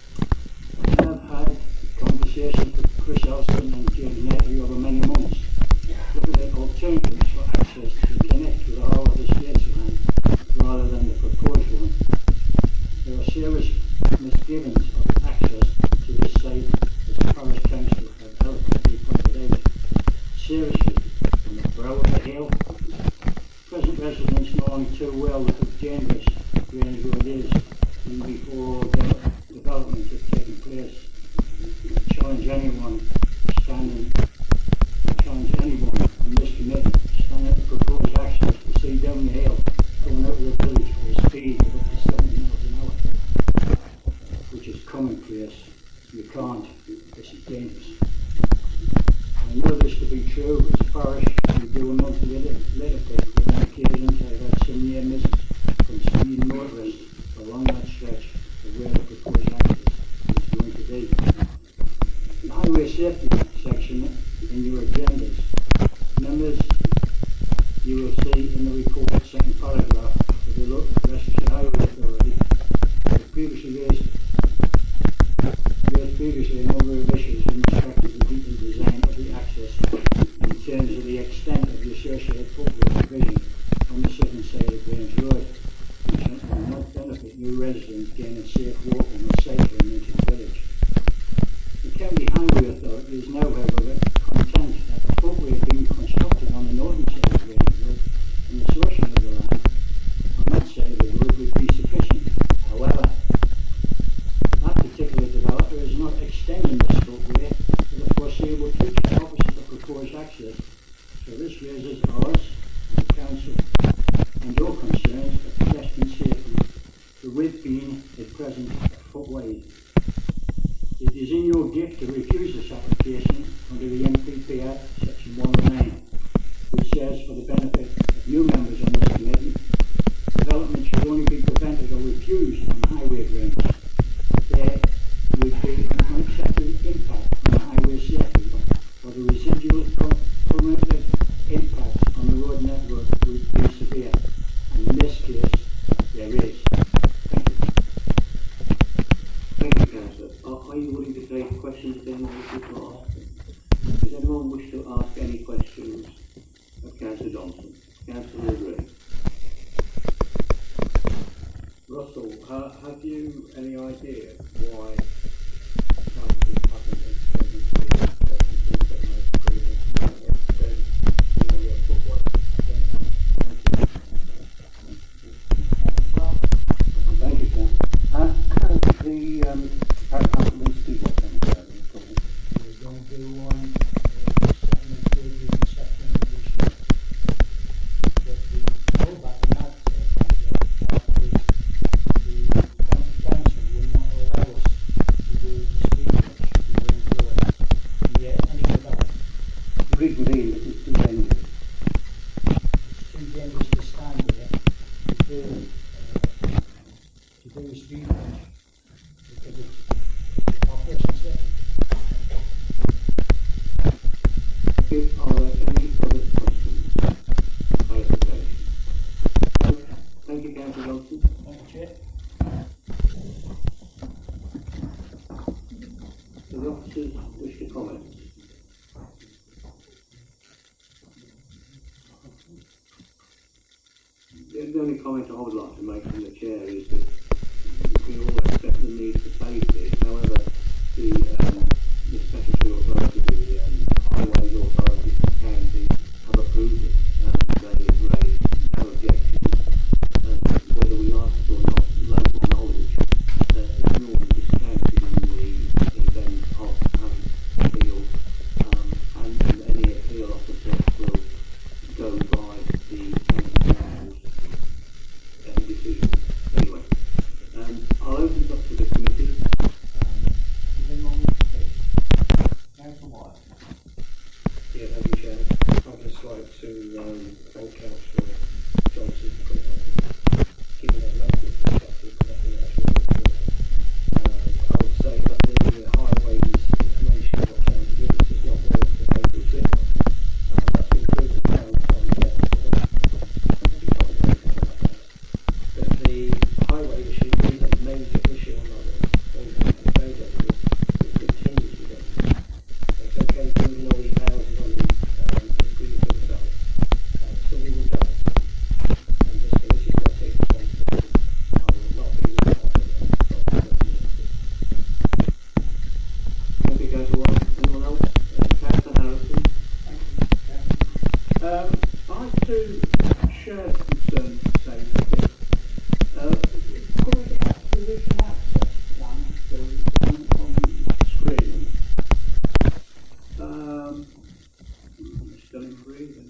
I have had conversations with Chris Elston and James Knightley over many months, looking at alternatives for access to connect with the whole of the state's land rather than the proposed one. There are serious misgivings of access to this site, as the Parish Council have eloquently pointed out. Seriously, on the brow of the hill, present residents know only too well how dangerous Grange Road is, even before de- development has taken place. I challenge anyone standing, I challenge anyone on this committee standing at the proposed access to see down the hill coming out of the village for a speed of up to seventy miles an hour, which is commonplace. You can't. This is dangerous. I know this to be true. As a parish, we do a monthly litter pick with on occasions I've had some near misses from speeding motorists along that stretch of where the proposed access is going to be. The highway safety section in your agendas, members, you will see in the report, second paragraph of the Leicestershire Highway Authority, have previously raised, raised previously a number of issues in respect of the detailed design of the access in terms of the extent of the associated footway provision on the southern side of Grange Road, which will not benefit new residents gaining safe walking or cycling into the village. The County Highway Authority is now, however, content that the footway being constructed on the northern side of Grange Road and the portion of the land on that side of the road would be sufficient. However, that particular developer is not extending this footway for the foreseeable future opposite the proposed access, so this raises ours, the Council, and your concerns of pedestrian safety, the width being at present a foot wide. It is in your gift to refuse this application under the M P P Act, section one oh nine, which says for the benefit of new members on this committee, development should only be prevented or refused on highway grounds. There would be an unacceptable impact on the highway safety, or the residual cumulative impact on the road network would be severe, and in this case, there is. Thank you. Thank you, Councillor. Are, are you willing to take questions if anyone wishes to ask? Does anyone wish to ask any questions of Councillor Johnson? Councillor Green. Russell, uh, have you any idea why council haven't extended the section two seven oh agreement and extend the uh, footway? Thank you, Ken. Uh, the um, Parish Council needs to do what then? We're going to do one uh, second and third reading, second edition. But the rollback on that uh, Thank you, Chair. Do the officers wish to comment? The only comment I would like to make from the chair is that we all accept the need for safety. However, the, um, the statutory authority, the um, highways authority in the county have approved it, and they have raised no objections. Uh, whether we like it or not, local knowledge uh, is normally discounted in the event of having appeal, um, and, and any appeal officer will go by the county council's um, decision. Anyway, um, I'll open it up to the committee. Does anyone wish to speak? Councillor Wyatt. Yeah, thank you, Chair. I'd just like to um, thank Councillor Johnson for uh, giving that local perspective, because I think that's really important. Um, I would say that the highways information that County gives us is not worth the paper it's written on. Uh, that's been proven down on the depth of But the highway issue is a major issue on our road. It continues to go. It's okay building all these houses on the um, greenfield side. Uh, somebody will die. And just so this is what I take responsibility. I will not be responsible for the Thank you, Councillor White. Anyone else? Uh, Councillor Harrison. Um, I too share concern for safety. Uh, could we get acquisition access plan to, on, on the screen? Um, I'm still in breathing.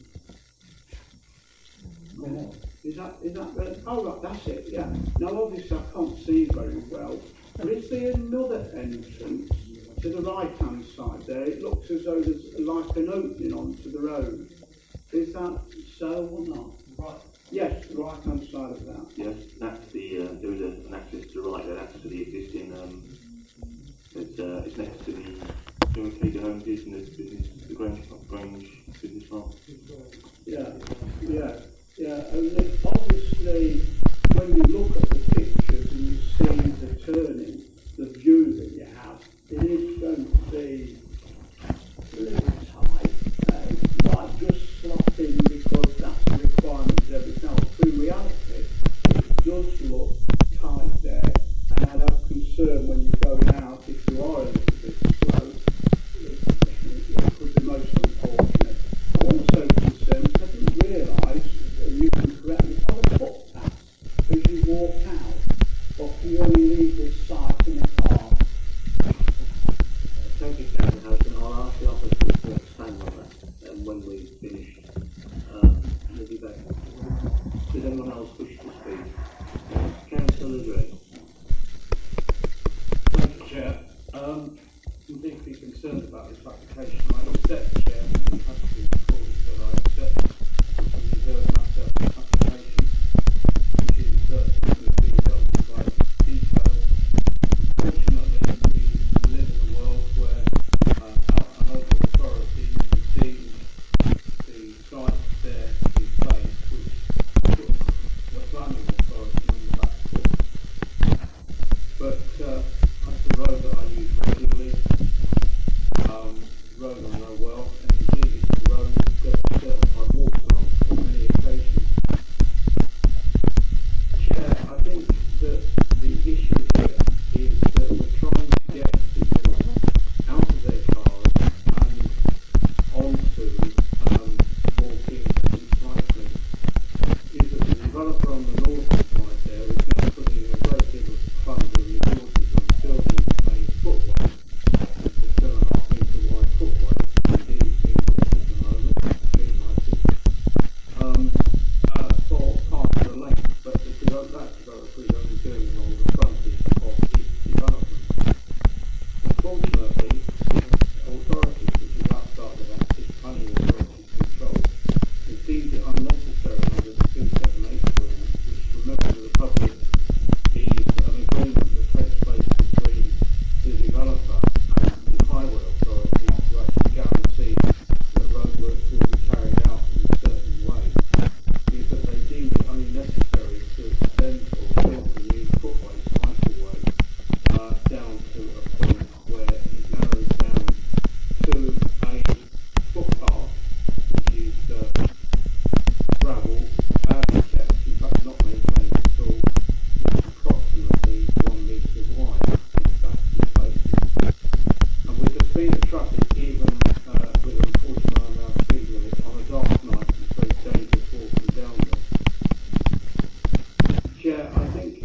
Is that, is that the, oh right, that's it, yeah. Now obviously I can't see very well, but is there another entrance to the right hand side there? It looks as though there's like an opening onto the road. Is that so or not? Right. Yes, the right hand side of that. Yes, that's the, uh, there is a, an access to the right there, that's to the existing, um, it's, uh, it's next to the, do you know, Keegan Home Piece and the business, the Grange, Grange Business Park. Yeah, yeah, yeah. And obviously, when you look at the pictures and you see the turning, the view that you have, it is going to be a little tight. Uh, might just slot in because that's the requirement of everything else. In reality, it does look tight there, and I'd have concern when you're going out if you are a little bit slow. It, it could be most unfortunate. I'm also concerned because I didn't realise, and you can correct me, on a footpath as you walk out, or can you only leave this site in a car? Thank you, Councillor Harrison. I'll ask the officers to expand on that um, when we finish um, the debate. Does anyone else wish to speak? Councillor Dre. Thank you, Chair. Um, I'm deeply concerned about this application. I accept, Chair, it has to be recorded, but I accept the reserve matter application, which is uh, something that's being dealt with by detail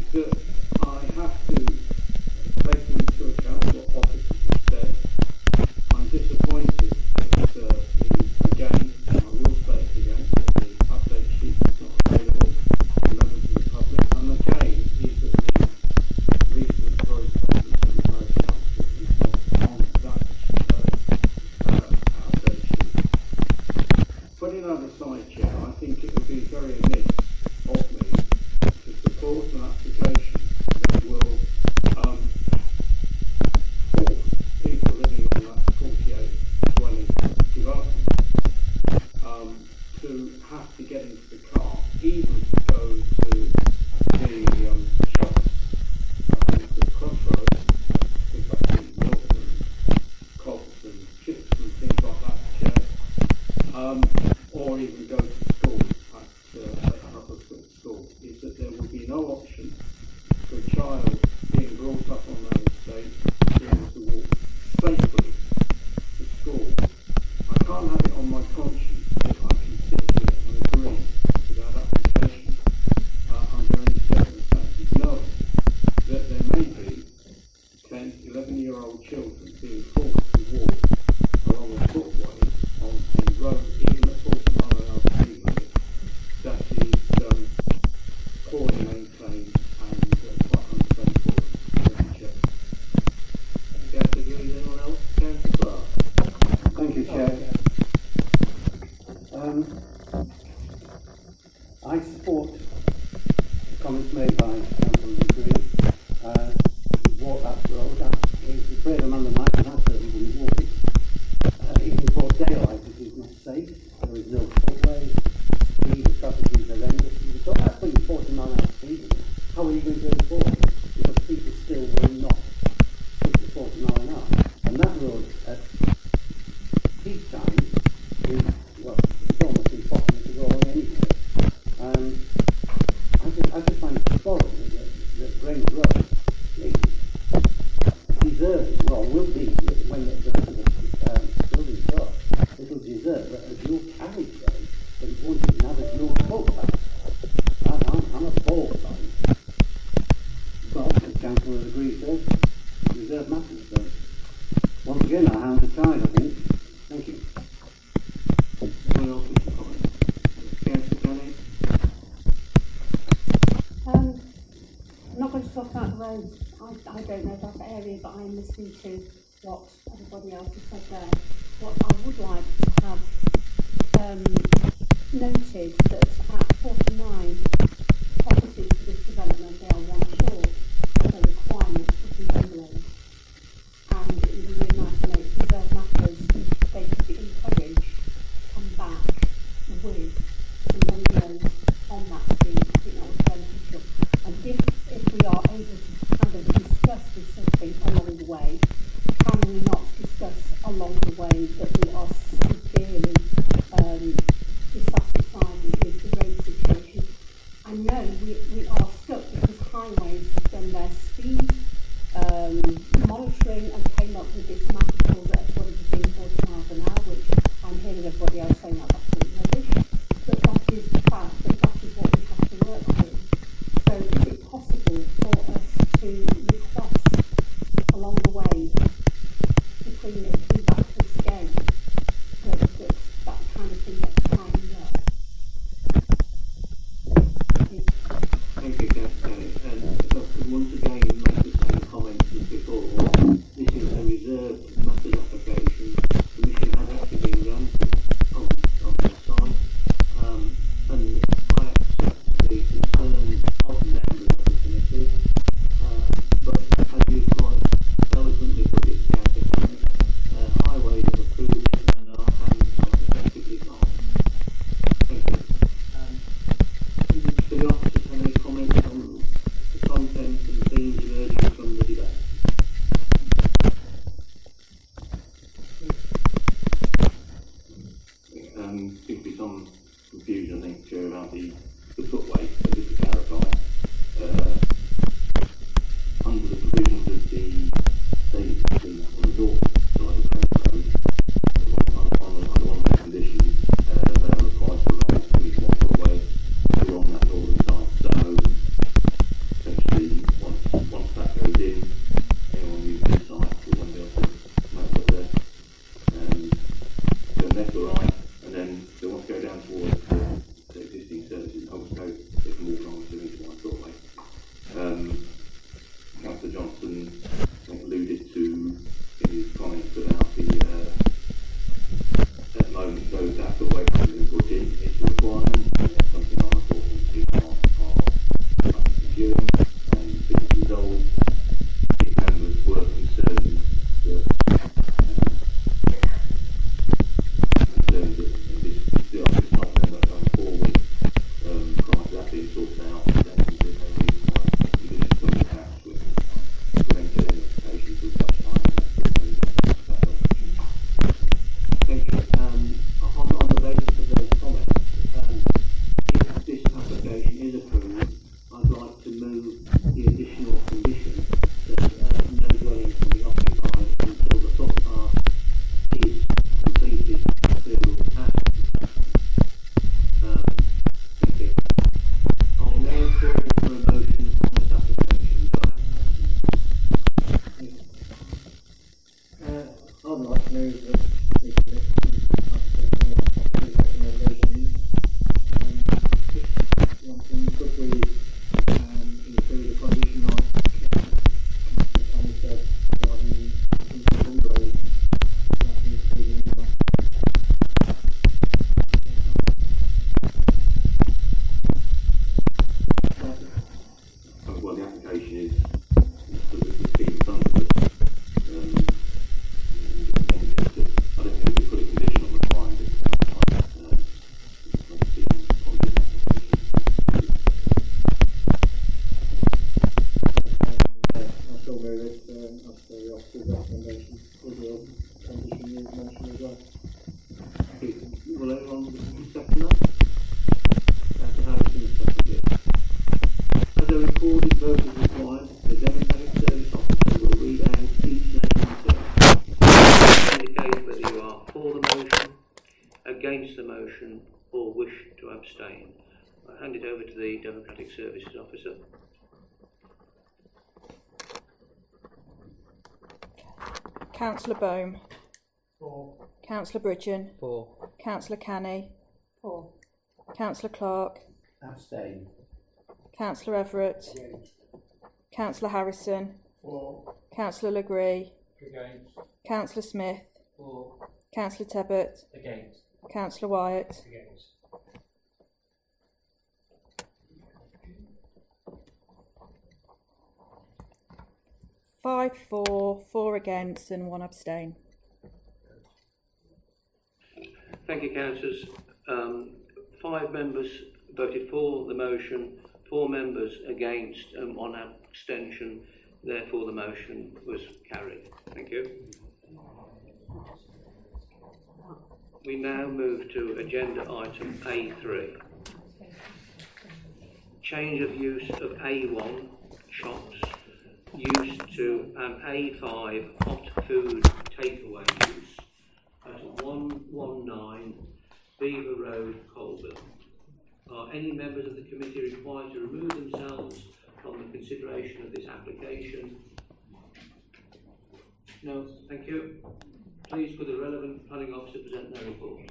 that I have to take into account what officers have said. I'm disappointed that uh, the, again, and I will say it again, that the update sheet is not available to members of the public, and again, is that the recent correspondence of the parish council is not on that uh, uh, update sheet. Putting that aside, Chair, I think it would be very amiss of me to support an application that will um, force people living on that forty-eight dwelling development um, to have to get into the car, even to go to the um, shops, uh, the crossroads, pick up the milk and cobs and chips and things like that, Chair, um, or even go to school at, uh, at Huddersfield School, is that there will be no option for a child being brought up on that estate to be able to walk safely to school. I can't have it on my conscience if I can sit here and agree to that application uh, under any circumstances, knowing that there may be ten, eleven year old children being forced to walk along a footway on a road, even at forty mile an hour speed limit, that is um, poorly maintained and uh, quite unsafe for them. Yes, agree with anyone else? Councillor Clark. Thank you, Chair. Um, I support the comments made by Councillor Green. Uh, walk that road. Uh, if the brave man the night, and I certainly wouldn't walk it. Uh, even before daylight, it is not safe. There is no footway. Speed of traffic is horrendous. You've got that putting forty mile an hour speed. How are you going to enforce it? Because people still will not stick to forty mile an hour. And that road at peak times is, well, it's almost impossible to go along anyway. Um, I just, I just find it appalling that, that, that Grange Road is deserves, well, will be, when the, the, the um, building's up, it will deserve a dual carriageway, but it won't even have a dual footpath. I, I'm, I'm appalled by it. But, as Councillor agrees with, reserve matters. So, once again, our hands are tied, I think. Thank you. Anyone else with a comment? Councillor Kenny? Um, I'm not going to talk about the roads. I, I don't know about the area, but I'm listening to what everybody else has said there. What I would like to have um, noted that at forty-nine properties for this development, they are one short of the requirement for the overlay. And it would be really nice to know if reserve matters, they could be encouraged to come back with some windows on that scheme. I think that would be beneficial. And if, if we are able to kind of discuss this something along the way, can we not discuss along the way that we are severely um, dissatisfied with the road situation? I know we, we are stuck because highways have done their speed um, monitoring and came up with this massive rule that everybody was doing forty miles an hour, which I'm hearing everybody else saying that's absolutely rubbish. But that is the fact that that is what we have to work with. So is it possible for us to request along the way between the two back to us again that, that that kind of thing gets tightened up? Thank you, Councillor Kenny. And if I could once again make the additional condition that uh, no dwelling can be occupied until the footpath is completed to pass. Um, thank you. I now call for a motion on this application. Do I have a motion? Uh, I'd like to move that the committee's recommendations. Um, just one thing, could we um, include a condition like Councillor Tommy said regarding the bungalows, not including in that? Uh, well, the application is the, the scheme in front of us. Um, I don't think we could put a condition on requiring it outside uh, the decision on this application. I still move it uh, after the officer's recommendation with the condition you mentioned as well. Will anyone second that? Councillor Harrison seconded it. As a recorded vote is required, the Democratic Service Officer will read out each name in turn. Indicate whether you are for the motion, against the motion, or wish to abstain. I hand it over to the Democratic Services Officer. Councillor Bohm. Four. Councillor Bridgen. Four. Councillor Canny. Four. Councillor Clark. Abstain. Councillor Everett. Against. Councillor Harrison. Four. Councillor Legree. Against. Councillor Smith. Four. Councillor Tebbett. Against. Councillor Wyatt. Against. Five for, four against, and one abstain. Thank you, councillors. Um, five members voted for the motion, four members against, and one abstention. Therefore, the motion was carried. Thank you. We now move to agenda item A three. Change of use of A one shops used to an A five hot food takeaway use at one one nine Beaver Road, Colburn. Are any members of the committee required to remove themselves from the consideration of this application? No, thank you. Please, could the relevant planning officer present their report?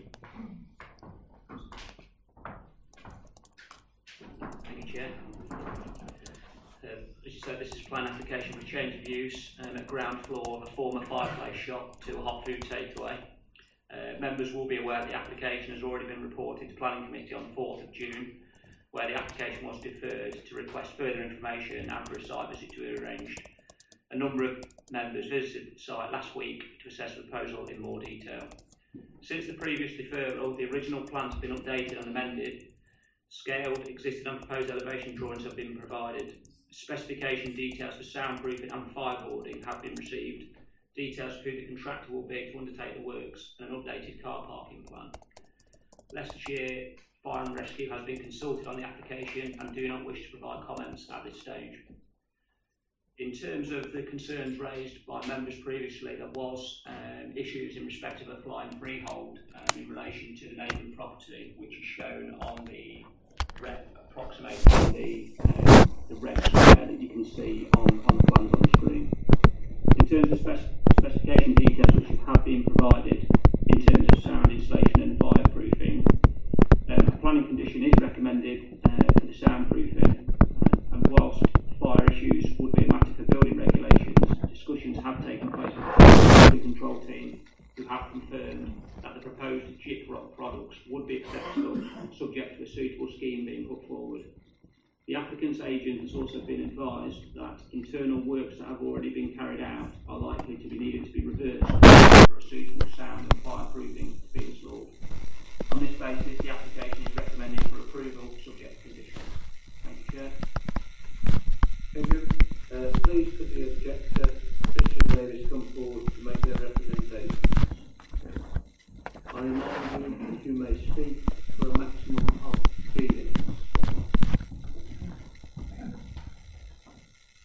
Thank you, Chair. Uh, as you said, this is a plan application for change of use um, at ground floor of a former fireplace shop to a hot food takeaway. Uh, members will be aware that the application has already been reported to Planning Committee on the fourth of June, where the application was deferred to request further information after a site visit to be arranged. A number of members visited the site last week to assess the proposal in more detail. Since the previous deferral, the original plans have been updated and amended. Scaled, existing and proposed elevation drawings have been provided. Specification details for soundproofing and fireboarding have been received. Details of who the contractor will be to undertake the works, and an updated car parking plan. Leicestershire Fire and Rescue has been consulted on the application and do not wish to provide comments at this stage. In terms of the concerns raised by members previously, there was um, issues in respect of applying freehold um, in relation to the neighbouring property, which is shown on the red, approximating the, uh, the red square that you can see on, on the plans on the screen. In terms of spec specification details which have been provided in terms of sound insulation and fireproofing, um, a planning condition is recommended uh, for the soundproofing, uh, and whilst fire issues would be a matter for building regulations, discussions have taken place with the building control team, who have confirmed that the proposed Gyprock products would be acceptable, subject to a suitable scheme being put forward. The applicant's agent has also been advised that internal works that have already been carried out are likely to be needed to be reversed for a suitable sound and fireproofing to be installed. On this basis, the application is recommended for approval subject to conditions. Thank you, Chair. Thank you. Uh, please could the objector, Christian Davis, come forward to make their representation. I remind you that you may speak for a maximum of three minutes.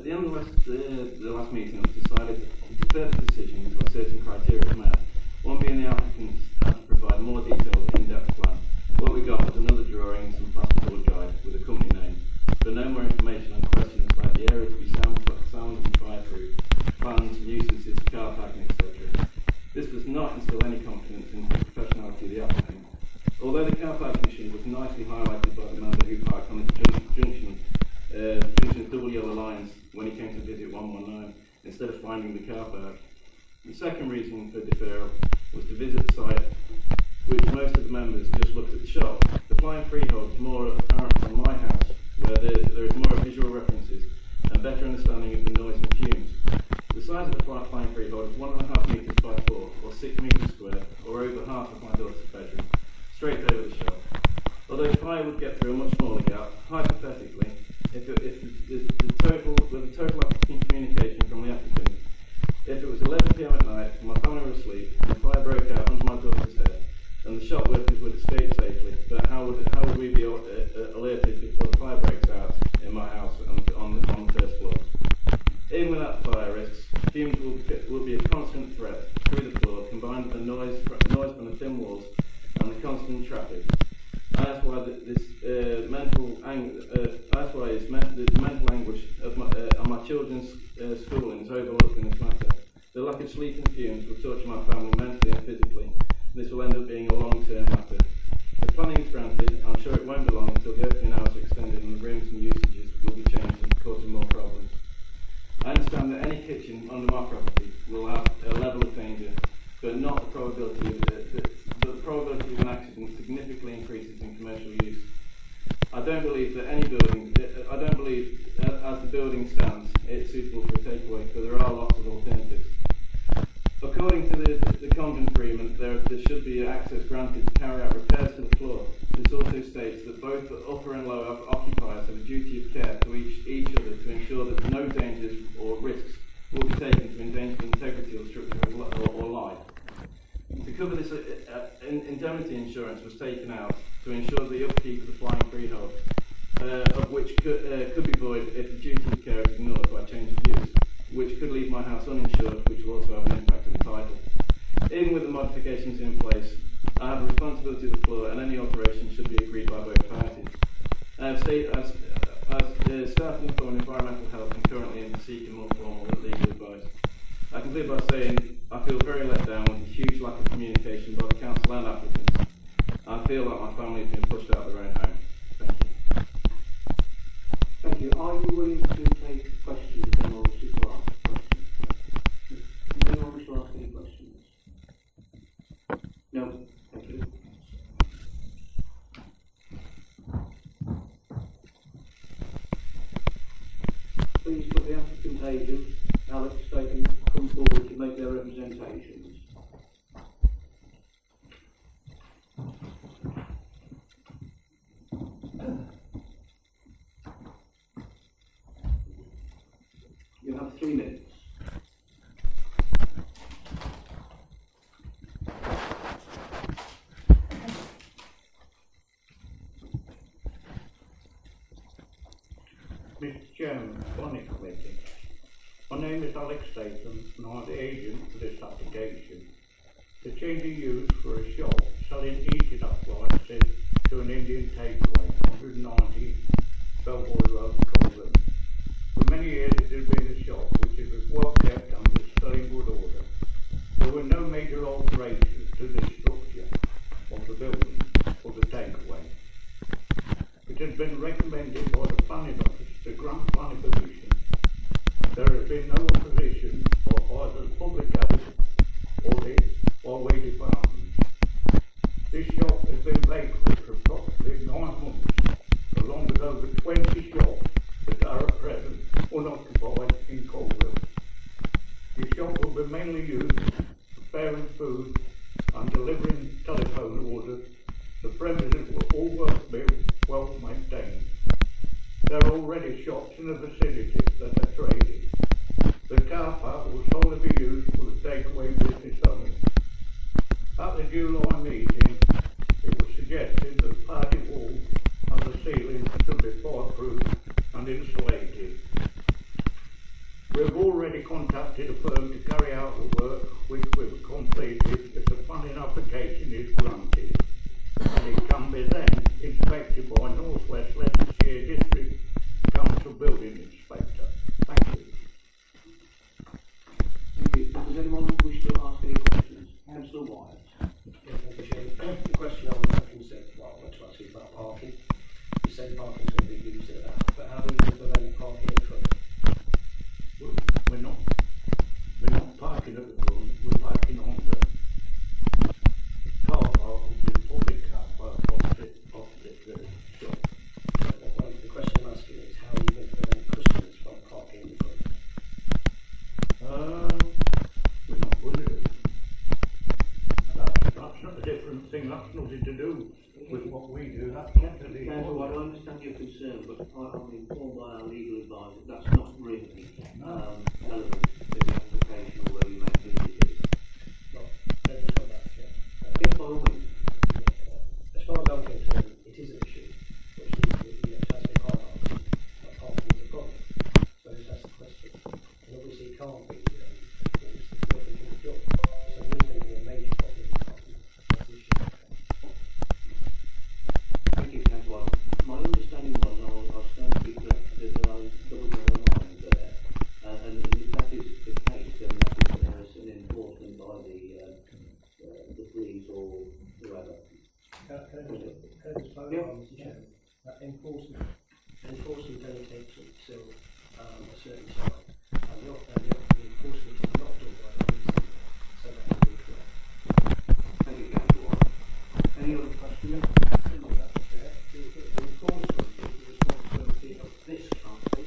the end of last, uh, the last meeting, it was decided to defer the decision until certain criteria were met. One being the applicants had to provide a more detailed, in-depth plan. What we got was another drawing and some plasterboard guide with a company name, but no more information on questions like the area to be sound, sound and fireproof, plans, nuisances, car parking, et cetera. This does not instill any confidence in the professionality of the applicant. Although the car parking issue was nicely highlighted by the member who parked on the jun- junction, uh, junction's double yellow lines when he came to visit one one nine, instead of finding the car park. The second reason for deferral was to visit the site, which most of the members just looked at the shop. The flying freehold is more apparent on my house, where there, there is more visual references and better understanding of the noise and fumes. The size of the flying freehold is one and a half metres by four, or six metres squared, or over half of my daughter's bedroom, straight over the shop. Although fire would get through a much smaller gap, hypothetically, if, it, if the, the total, with the total communication from the applicant, if it was eleven p m at night, my family were asleep, and the fire broke out under my daughter's head, and the shop workers would escape safely, but how would how would we be uh, uh, alerted before the fire breaks out in my house and on the, on the first floor? Even without fire risks, fumes will, will be a constant threat through the floor, combined with the noise, noise from the thin walls and the constant traffic. And that's why the, this uh, mental ang- uh, that's why it's men- the mental anguish of my, uh, on my children's uh, schooling is overlooked in this matter. The lack of sleep and fumes will torture my family mentally and physically. This will end up being a long-term matter. If planning is granted, I'm sure it won't be long until the opening hours are extended and the rooms and usages will be changed and causing more problems. I understand that any kitchen under my property will have a level of danger, but not the probability of it, but the probability of an accident significantly increases in commercial use. I don't believe that any building, I don't believe as the building stands, it's suitable for a takeaway, but there are lots of alternatives. According to the, the convent agreement, there, there should be access granted to carry out repairs to the floor. This also states that both the upper and lower occupiers have a duty of care to each, each other to ensure that no dangers or risks will be taken to endanger the integrity of the structure or, or life. To cover this, uh, uh, indemnity insurance was taken out to ensure the upkeep of the flying freehold, uh, of which could, uh, could be void if the duty of care is ignored by change of use, which could leave my house uninsured, which will also have an impact on the title. Even with the modifications in place, I have a responsibility of the floor, and any alterations should be agreed by both parties. I have stayed, as, as uh, starting from environmental health and currently in seeking more formal legal advice. I conclude by saying I feel very let down with a huge lack of communication by the council and applicants. I feel like my family has been pushed out of their own home. Thank you. Thank you. Are you willing to take questions and also to ask questions? Does anyone wish to ask any questions? No? Thank you. Please put the applicant agent, Alex Staten, come forward to make their representations. You have three minutes. Mister Chairman, Planning Committee. My name is Alex Statham and I'm the agent for this application. The change of use for a shop selling heating appliances to an Indian takeaway, one ninety Belvoir Road, Colburn. For many years it has been a shop which is well kept and was still in good order. There were no major alterations to the structure of the building for the takeaway. It has been recommended by the planning office to grant planning permission. There has been no opposition by either the public health or the highway department. This shop has been vacant for approximately nine months, along with over twenty shops that are at present unoccupied in Colburn. The shop will be mainly used for preparing food and delivering telephone orders. The premises will all be well maintained. There are already shops in the vicinity that are trading. The car park will solely be used for the takeaway business only. At the July meeting, it was suggested that the party walls and the ceilings should be fireproof and insulated. We've already contacted a firm to carry out the work, which we've completed if the planning application is granted. And it can be then inspected by North West Leicestershire District Council Building Inspector. Thank you. Thank you. Does anyone wish to ask any questions? Councillor Wyatt. Yeah, thank you, Chairman. The question on the consent, well, I want to ask you about parking. You say parking is going to be used at that, but how do you prevent parking in front? We're not, we're not parking at the front, we're parking on the car park, which is public car park opposite, opposite the shop. Well, the question I'm asking is how are you going to prevent customers from parking in front? Uh, we're not going to. That's, that's not a different thing, that's nothing to do with what we do, that's totally. Councillor, I understand your concern, but I, I'm informed by our legal advisor that that's not really um, relevant to the application, although you may think it is. Well, let me come back, Chair. Yes, by all means. As far as I'm concerned, it is an issue, which needs to be, you know, has been highlighted. That parking is a problem. So that's the question. And obviously it can't be, you know, it's working for the job. So there's going to be a major problem in parking. That's the issue. Thank you, Councillor. My understanding was, and I'll, I'll stand to be corrected, that there are double yellow lines there. Uh, and if that is the case, then that is uh, an enforcement by the, uh, uh, the police or whoever. Can, can I just, can I just clarify, Mister Chairman, that enforcement, enforcement only takes up till um, a certain time, and not, and the, the enforcement is not done by the police, so that is incorrect. Thank you, Councillor. Any other questions? The enforcement is the responsibility of this council.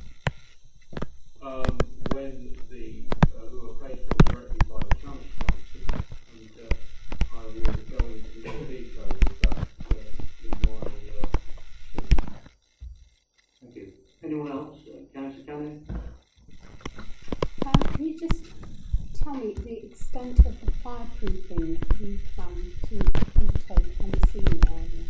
Um, when the, uh, who are paid for directly by the council, and uh, I will go into more detail with that uh, in my uh, Thank you. Anyone else? Uh, Councillor Cannon? Um, can you just tell me the extent of the fireproofing you plan to undertake on the ceiling area?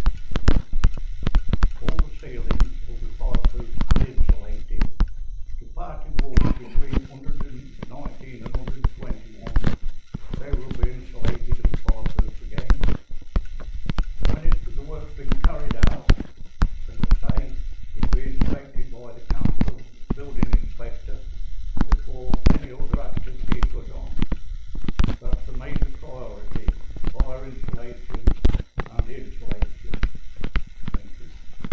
all the ceilings will be fireproof and insulated. The parking walls between one hundred nineteen and one hundred twenty-one, they will be insulated and fireproof again. When it, the work's been carried out, as I say, it will be inspected by the council building inspector before any other activity is put on. That's a major priority, fire insulation and insulation. Thank you.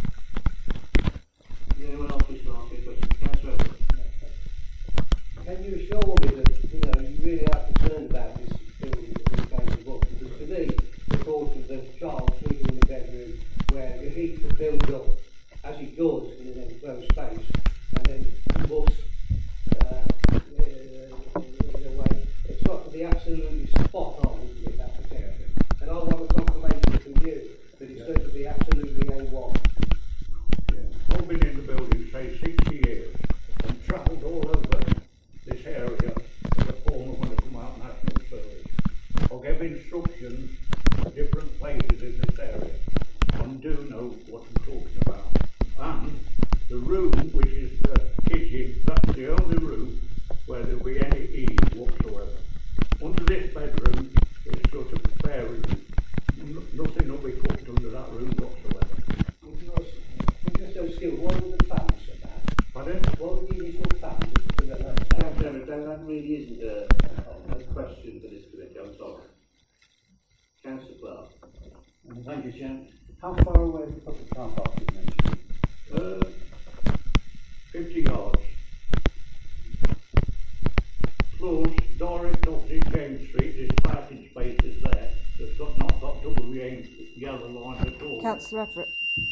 Anyone else wish to ask a question? Councillor Evans? Can you assure me that, you know, you really are concerned about this building that we're going to look? Because to me, the thought of the child sleeping in the bedroom where the heat will build up as it does in an enclosed space, and then combust uh, in a way. It's got to be absolutely spot on with that protection. And I want a confirmation from you that it's going to be absolutely A one. Yeah. I've been in the building, say, sixty years, and travelled all over this area in the form of when I come out National Service. I'll give instructions to different places in this area, and do know what I'm talking about. And the room, which is the kitchen, that's the only room where there'll be any ease whatsoever. Under this bedroom is sort of a spare room. N- nothing will be cooked under that room whatsoever. Just so skilled, what were the facts of that? Pardon? What were the initial facts of the Councillor, that, that really isn't a, a question for this committee, I'm sorry. Councillor Clark? Thank you, Chair. How far away from the public car park is mentioned? Uh, fifty yards. Close, direct opposite James Street, there's parking spaces there. It's got not got double yellow yellow lines at all. Councillor Everett.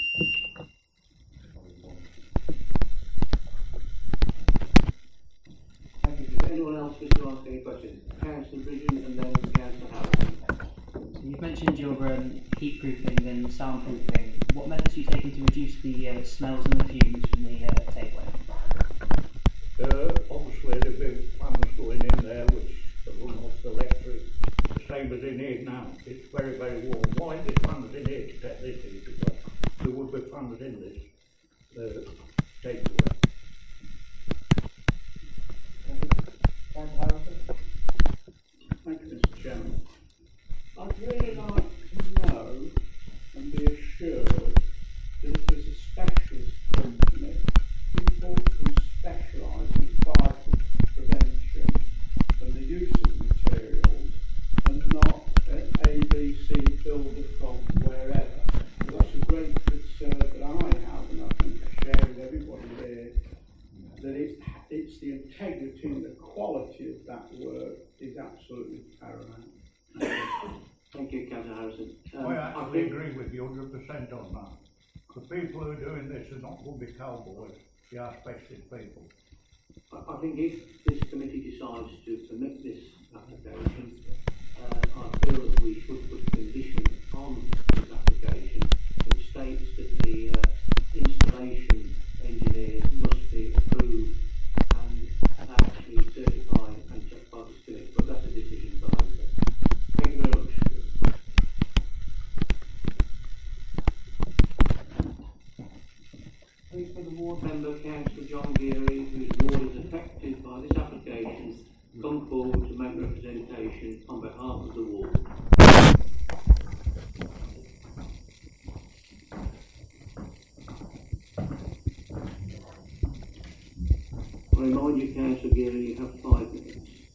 Thank you. Does anyone else wish to ask any questions? Councillor Bridgen and then Councillor Howard. You've mentioned your um, heat proofing and soundproofing. What methods are you taking to reduce the uh, smells and the fumes from the uh, takeaway? Uh, obviously there'll be fans going in there which run off the electric, the same as in here now. It's very, very warm. Why there's fans in here to take this heat away? There would be fans in this uh, takeaway. quality of that work is absolutely paramount. Thank you, Councillor Harrison. Um, I I actually think- agree with you one hundred percent on that. The people who are doing this are not going to be cowboys, they are asbestos people. I, I think if this committee decides to permit this application, uh, I feel that we should put a condition on this application which states that the uh, installation engineers must be approved and actually certified and checked by the committee, but that's a decision for later. Thank you very much. Please for the ward member, Councillor John Geary, whose ward is affected by this application, come forward to make representation on behalf of the ward. I remind you, Councillor Geary, you have five minutes.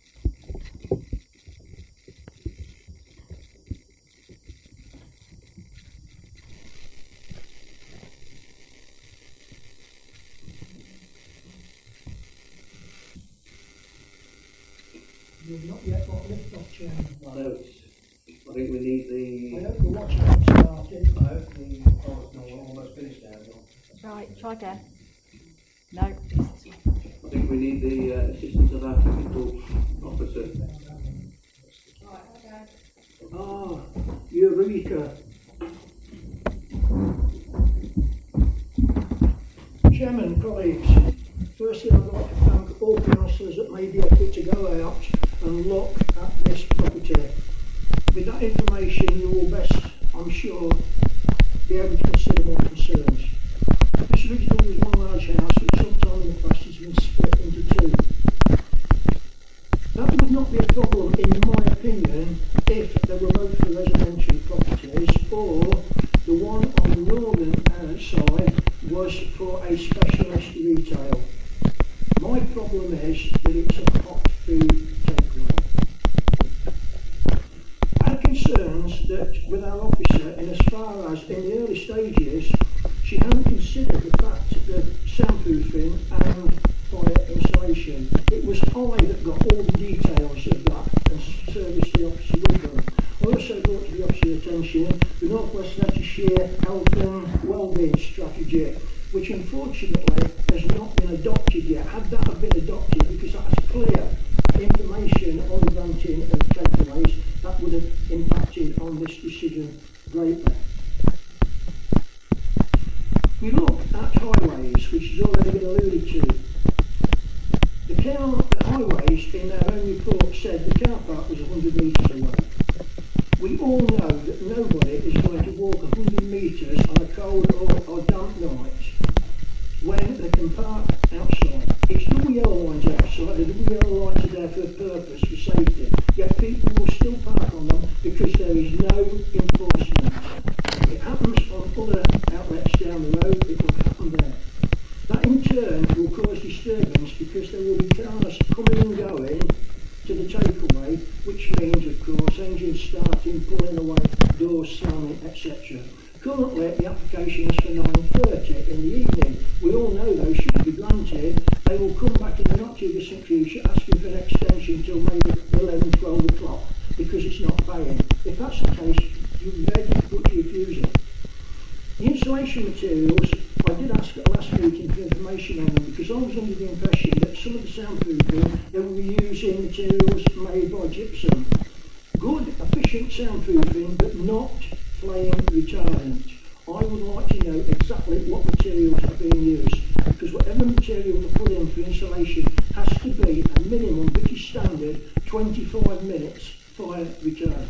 We've not yet got lift off, Chairman. No, I think we need the... I hope the watch out started. I hope the, oh, no, we're almost finished now. Right, try again. No. I think we need the uh, assistance of our technical officer. Ah, Eureka. Chairman, colleagues, firstly I'd like to thank all councillors that made the effort to go out and look at this property. With that information you will best, I'm sure, be able to consider more concerns. This originally was one large house which sometime in the past has been split into two. That would not be a problem in my opinion if there were both the residential properties or the one on the northern uh, side was for a specialist retail. My problem is that it's a hot food takeaway. Our concerns that with our officer, in as far as in the early stages, she hadn't considered the fact that soundproofing and fire insulation. It was I that got all the details of that and serviced the officer with them. I also brought to the officer's attention the North West Leicestershire Health and Wellbeing Strategy, which unfortunately has not been adopted yet. Had that have been adopted, because that's clear information on the granting of takeaways, that would have impacted on this decision greatly. We look at highways, which has already been alluded to. The car the highways in their own report said the car park was one hundred metres away. We all know that nobody is going to walk one hundred metres on a cold or, or damp night when they can park outside. It's double yellow lines outside, the double yellow lines are there for a purpose, for safety, yet people will still park on them because there is no enforcement. It happens on other outlets down the road, it will happen there. That in turn will cause disturbance because there will be cars coming and going to the takeaway, which means of course engines starting, pulling away, doors slamming, et cetera. Currently the application is for nine thirty in the evening. We all know those should be granted. They will come back in the not too distant future asking for an extension till maybe eleven, twelve o'clock because it's not paying. If that's the case, you're very difficult to refuse it. The insulation materials, I did ask at the last meeting for information on them because I was under the impression that some of the soundproofing, they will be using materials made by gypsum. Good, efficient soundproofing, but not flame retardant. I would like to know exactly what materials are being used, because whatever material they put in for insulation has to be a minimum British standard twenty-five minutes fire retardant.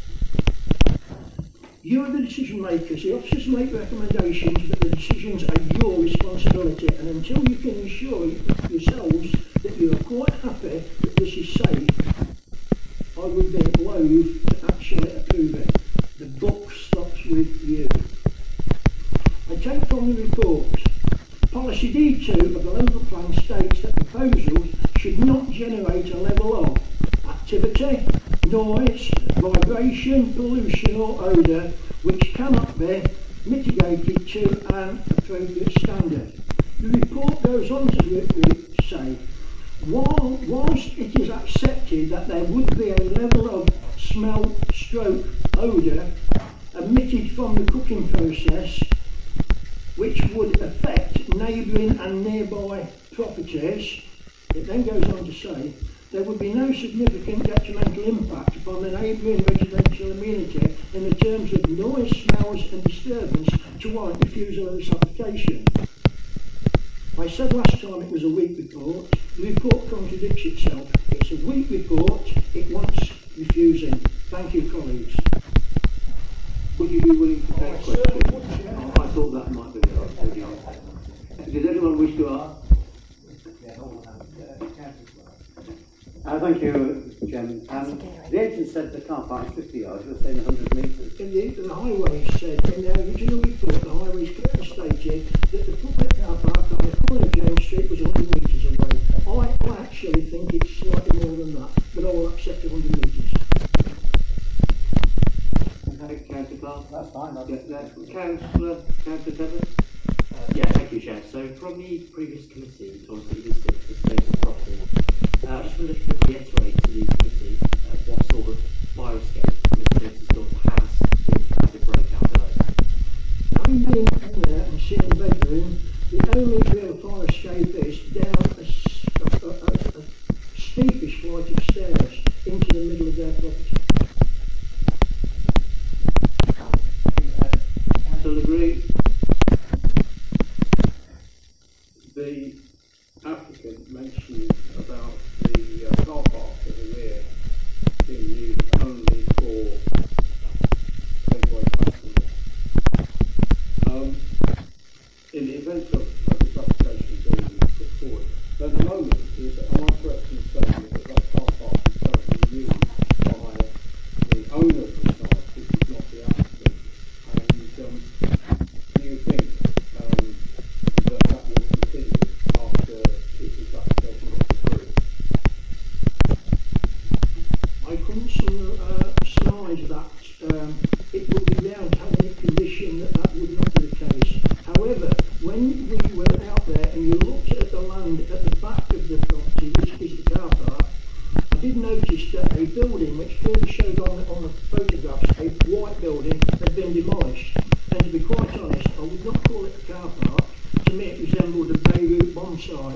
You are the decision makers. The officers make recommendations, but the decisions are your responsibility. And until you can ensure yourselves that you are quite happy that this is safe, I would be loath to actually approve it. The buck stops with you. I take from the report, policy D two of the local plan states that proposals should not generate a level of activity, noise, vibration, pollution or odour which cannot be mitigated to an appropriate standard. The report goes on to say, while, whilst it is accepted that there would be a level of smell stroke odour emitted from the cooking process which would affect neighbouring and nearby properties, it then goes on to say, there would be no significant detrimental impact upon the neighbouring residential amenity in the terms of noise, smells and disturbance to warrant refusal of this application. I said last time it was a weak report. The report contradicts itself. It's a weak report. It wants refusing. Thank you, colleagues. Would you be willing to take questions? I thought that might be the right. Does anyone wish to ask? Uh, thank you, Chairman. Um, the agent said the car park is fifty yards, you're saying one hundred metres. In the, the highways said, in their original report, the highways clearly stated that the public car park on the corner of James Street was one hundred metres away. I, I actually think it's slightly more than that, but I will accept one hundred metres. Okay, Councillor Clark. That's fine. That's yeah, yeah. Councillor, Councillor Tebbutt. Uh, yeah, thank you, Chair. So from the previous committee, which obviously listed the state of property, uh, I just wanted to reiterate to the committee uh, what sort of fire escape Mister Livingston has been had to break out below. Having been in there and seen the bedroom, the only real fire escape is down a, a, a, a steepish flight of stairs into the middle of their property. Councillor Green. The applicant mentioned about the uh, car park at the rear being used only for takeaway customers. Um, in the event of, of this application being put forward, at the moment, is, am I correct in saying that that car park is currently used by the owner of the site, which is not the applicant? And um, do you think um, that that will continue after this application gets approved? I couldn't uh, surmise that um, it would be down to having a condition that that would not be the case. However, when we were out there and you looked at the land at the back of the property, which is the car park, I did notice that a building which clearly showed on, on the photographs, a white building, had been demolished. And to be quite honest, I would not call it a car park. To me it resembled a Beirut bomb site.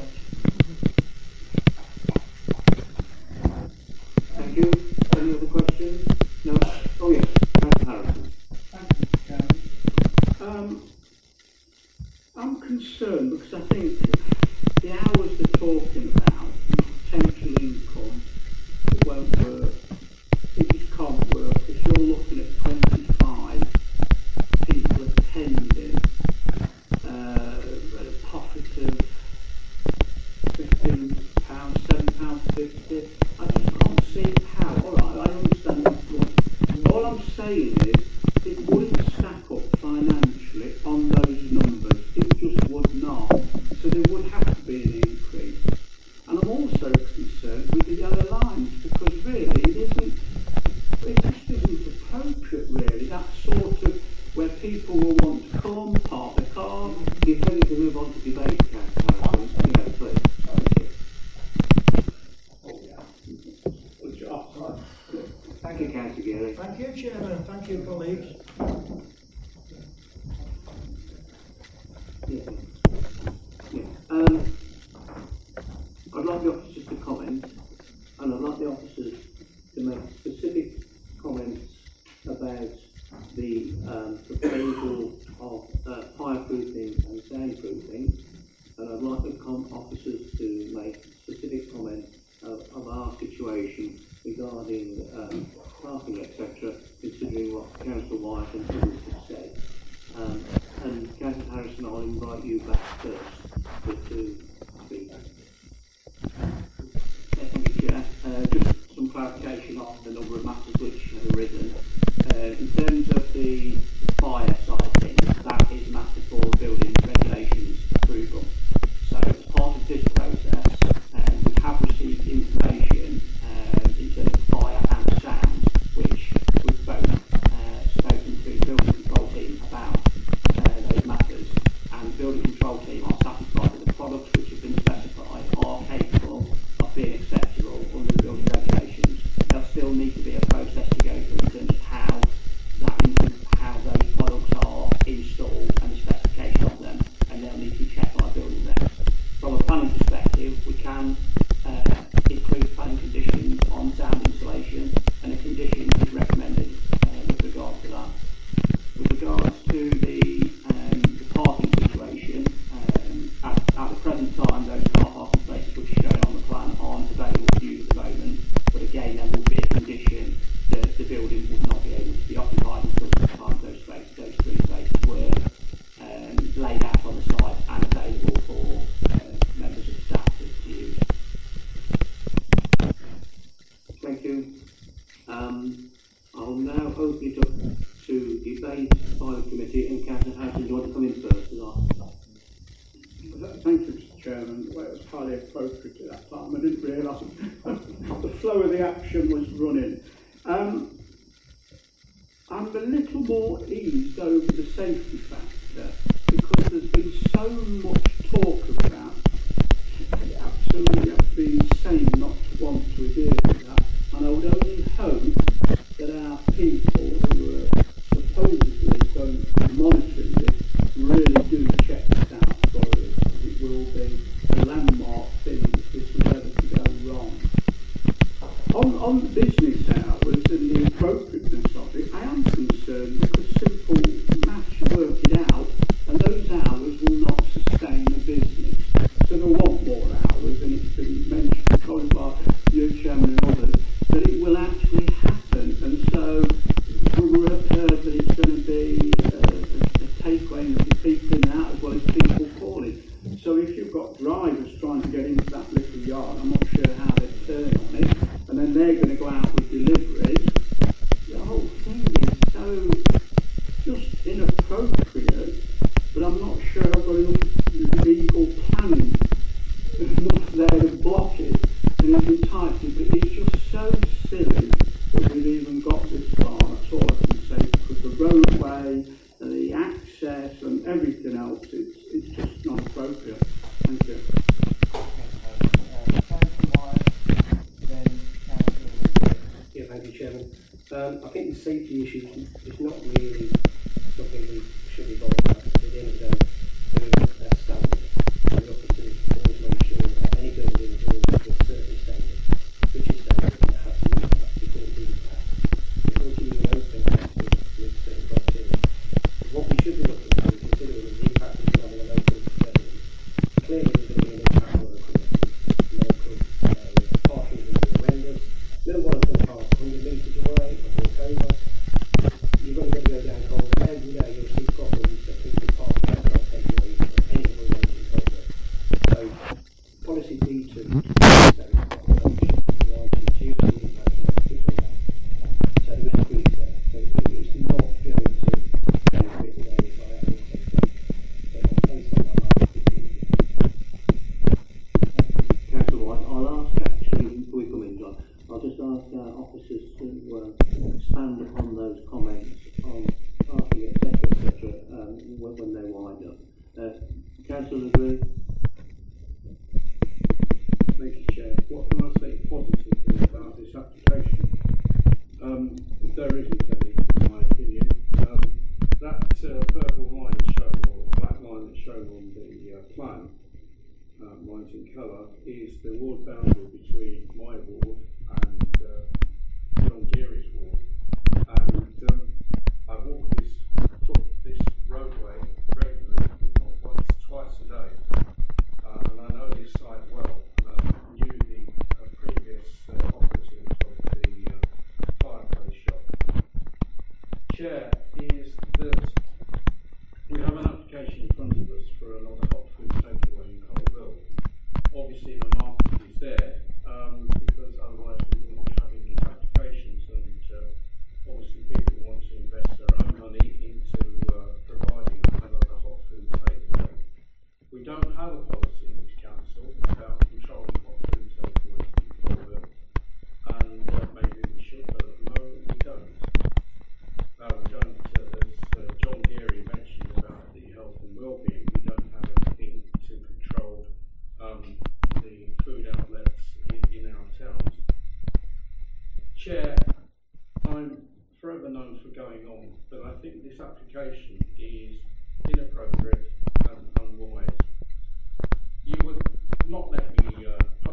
Thank you. Any other questions? No? Oh yes, Councillor Harrison. Thank you, Chairman. Um, I'm concerned because I think the hours they're talking about, potential income, it won't work. It just can't work. If you're looking at twenty-five people attending, uh, at a profit of fifteen pounds, seven pounds fifty, I just can't see how. Alright, I understand that point. All I'm saying is, it wouldn't stack up financially on those numbers. It just would not. So there would have to be an increase. And I'm also concerned with the yellow lines, because really it isn't, it just isn't appropriate really, that sort of, where people will want to come, park the car. You're ready to move on to debate, Councillor Harrison. Yeah, please. Thank you, Councillor Geary. Thank you, Chairman. Thank you, colleagues. Yeah. Yeah. Um, I'd like the officers to comment, and I'd like the officers to make specific comments about the um, proposal of uh, fireproofing and soundproofing, and I'd like the com officers to make specific comments of, of our situation regarding um, parking, et cetera, considering what Councillor White and others have said. Um, and Councillor Harrison, I'll invite you back first to, to speak. Thank you, Chair. Uh, just some clarification on the number of matters which have arisen. Uh, in terms of the fire side of things, that is matter for building regulations approval. So as part of this process, um, we have received information um, in terms of fire and sound, which we've both uh, spoken to the building control team about uh, those matters, and the building control team are sat plan uh, includes planning conditions on sound insulation, and a condition is recommended uh, with regard to that. With regards to the, um, the parking situation, um, at, at the present time, those car parking spaces which are shown on the plan aren't available to use at the moment, but again, there will be a condition that the building would not be able to be occupied until such time those spaces, those three spaces were um, laid out on the site and available for uh, members of staff to, to use. Thank you. Um, I'll now open it up to debate by the committee, and Councillor Houghton, do you want to come in first? Thank you, Mister Chairman. Well, it was highly appropriate at that time. I didn't realise the flow of the action was running. Um, I'm a little more eased over the safety factor because there's been so much talk about it. Absolutely, have to be insane not to want to adhere to that. And I would only hope that our people who are supposedly going to be monitoring this really do check this out thoroughly, because it will be a landmark thing if this was ever to go wrong. On, on the business hours and the appropriateness of it, I am concerned because simple maths work it out, and those hours will not sustain the business. So they'll want more hours, and it's been mentioned probably by you, Chairman, and others, that it will actually happen. And so we have heard that it's going to be a, a, a takeaway of the people in and out as well as people calling. So if you've got drivers trying to get into that little yard, I'm not sure how they turn on it, and then they're going to go out with deliveries. The whole thing is so just inappropriate, but I'm not sure I've got enough legal planning enough there to block it in its entirety, but it's just so silly that we've even got this far. That's all I can say, because the roadway, the access and everything else, it's, it's just not appropriate. Thank you. Yeah, thank you, Chairman. Um, I think the safety issue is not really something we should be bothered about. At the end of the day, there is a standard. We have to always make sure that any building is always to a certain standard, which is standard that has to meet that before we do that. Before we even open, it has to meet certain criteria. What we should be looking at and considering is the impact of having a local resident. Clearly, there's going to be an impact on local, local uh, parking is going to be horrendous. No one's going to park one hundred metres away or walk over. You're going to go down Colwell every day, you'll see problems that people park outside takeaways or any other way in Colwell. So, policy D two is necessary for accommodation, why to reduce the impact on those people. So there is grief there. So it's not going to benefit the area by having a takeaway. So based on that, I think Councillor White, I'll ask actually, before we come in, John, I'll just ask our officers to uh, expand upon those comments on parking, et cetera, et cetera, um, when, when they wind up. Uh, Councillor Green. Thank you, Chair. What can I say positively about this application? Um, there isn't any, in my opinion. Um, that uh, purple line shown, or black line that's shown on the uh, plan, uh, mine's in colour, is the ward boundary between my ward and uh, John Geary's ward. And um, I walk this foot, this roadway regularly, once, twice a day, uh, and I know this site well. Um, knew the uh, previous uh, operatives of the uh, fireplace shop. Chair, is that we have an application in front of us for another hot food takeaway in Colville. Obviously, the market is there um, because otherwise we wouldn't be having these applications, and uh, obviously people want to invest their own money into uh, providing another hot food takeaway. We don't have a policy in this council about controlling hot food takeaway in Colville, and uh, maybe we should, but at the moment we don't. Uh, we don't, uh, as uh, John Geary mentioned about the health and well-being, we don't have anything to control um, the food outlets in, in our towns. Chair, I'm forever known for going on, but I think this application is inappropriate and unwise. You would not let me uh,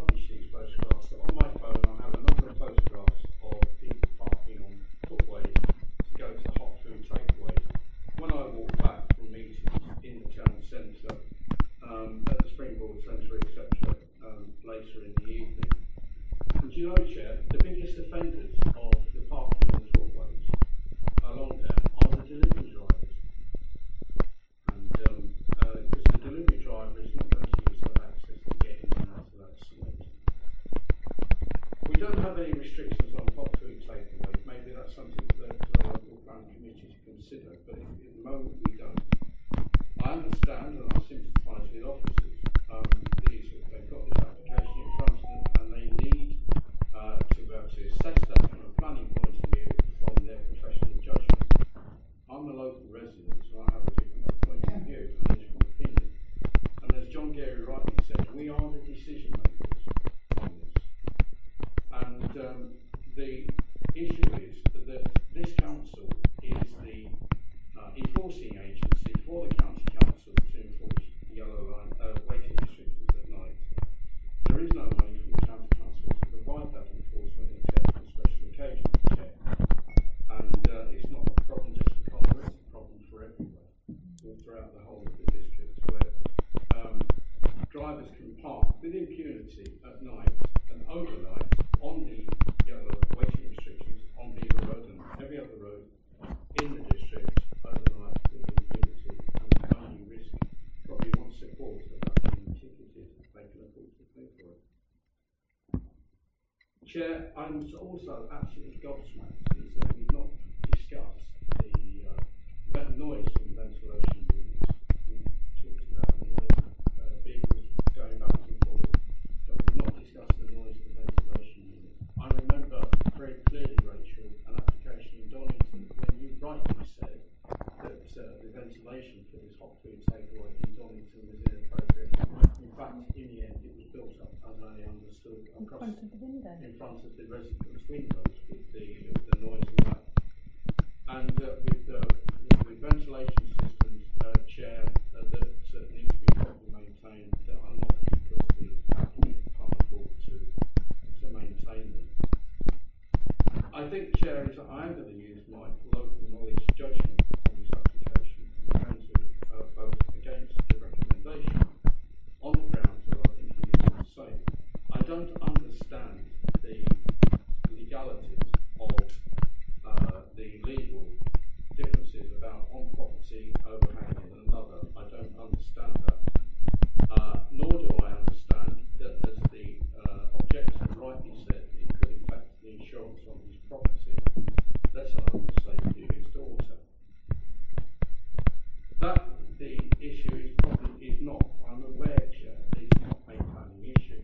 consider, but at the moment we don't. I understand and I sympathise with officers. Um, these, they've got this application in front of them and they need uh, to be able to assess that from a planning point of view from their professional judgment. I'm a local resident, so I have a different point of view and a different opinion. And as John Gary rightly said, we are the decision makers on this. And um, the issue is that this council is the uh, enforcing agency for the county council to enforce yellow line uh, waiting restrictions at night. There is no money from the county council to provide that enforcement except for special occasions check. And uh, it's not a problem just for Colwell, it's a problem for everywhere, all throughout the whole of the district, where um, drivers can park with impunity at night and overnight on the yellow waiting restrictions on Beaver Road and every other road in the district overnight with impunity and only risk probably one support of being ticketed if they can afford to pay for it. Chair, I'm also absolutely gobsmacked is that we've not discussed the uh, noise from ventilation units. We talked about the noise of uh, vehicles going back and forth, but we've not discussed the noise of the ventilation unit. I remember very clearly, Rachel, an application in Donington when you rightly said that uh, the ventilation for this hot food takeaway in Donington was inappropriate. In fact, in the end, it was built up, as I understood, across In front of the window. in front of the residents' windows with the, with the noise and that. And uh, with, uh, with ventilation systems, uh, Chair, uh, that uh, need to be properly maintained, that are not because the applicant can't afford to, to maintain them. I think, Chair, is that I am going to use my local knowledge judgment on this application, and I'm going to uh, vote against the recommendation on the grounds that I think it is unsafe. I don't understand the legalities of uh, the legal differences about on-property overhanging and another. I don't understand that. Uh, nor do I understand that, as the uh, objector rightly said, it could affect the insurance on his property, let alone the safety of his daughter. That the issue is probably is not. I'm aware, Chair, it's not a planning issue.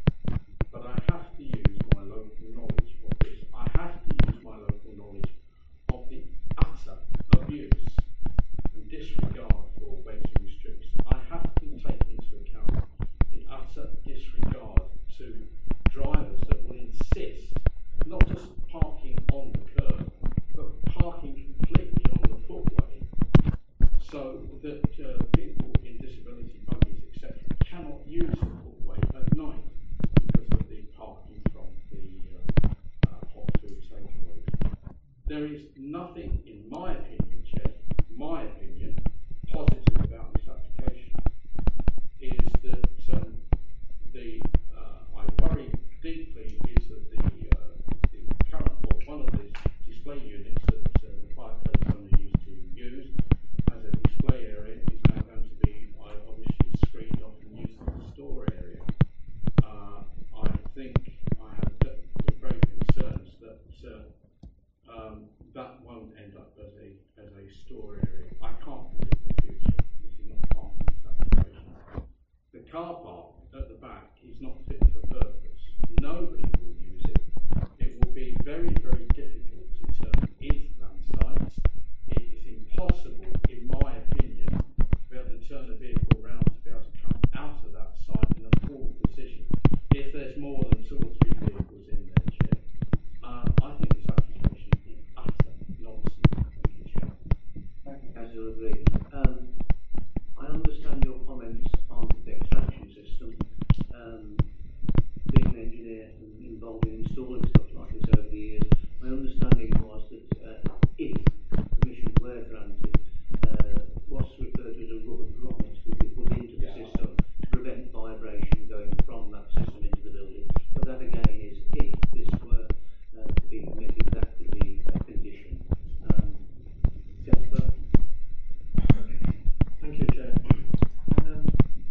But I have to use my local knowledge of this. I have to use my local knowledge of the utter abuse and disregard for waiting restrictions. I have to take into account the utter disregard to drivers that will insist not just parking on the curb, but parking completely on the footway, so that uh, people in disability buggies, et cetera, cannot use the footway at night because of the parking from the uh, uh, hot food takeaways. There is nothing, in my opinion, Chair, my opinion, positive about this application. Is that um, the uh, I worry deeply is that the, uh, the current, or one of the display units that uh, the fireplace owner used to use as a display area is now going to be uh, obviously screened off and used as a store area. Uh, I think I have very concerns that uh, um, that won't end up as a as a store area. I can't predict the future. This is not part of this application. The car park at the back is not fit for purpose. Nobody will use it. It will be very, very difficult to turn into that site. It is impossible, in my opinion, to be able to turn the vehicle around to be able to come out of that site in a full position if there's more than two or three vehicles in there, Chair. Uh, I think this application is utter nonsense. Thank you, Chair. Thank you. Councillor Green. Um, I understand your comments on the extraction system. Um, being an engineer and involved in installing stuff like this over the years, my understanding was that uh, if permission were granted, uh, what's referred to as a rubber grommet would be put into the system to prevent vibration going from that system into the building. But that again is if this were uh, to be permitted, that could be a condition. Um, Councillor? Thank you, Chair. Um,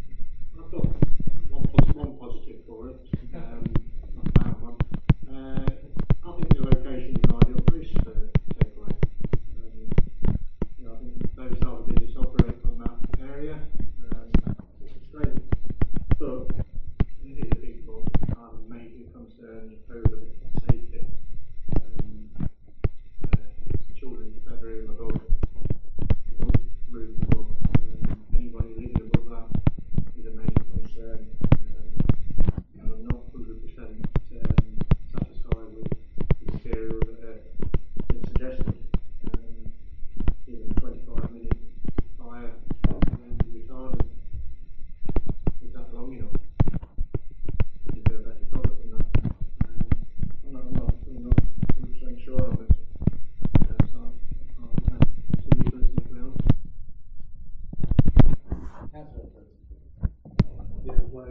I've got one, pos one positive for it, um, not a bad one. Uh,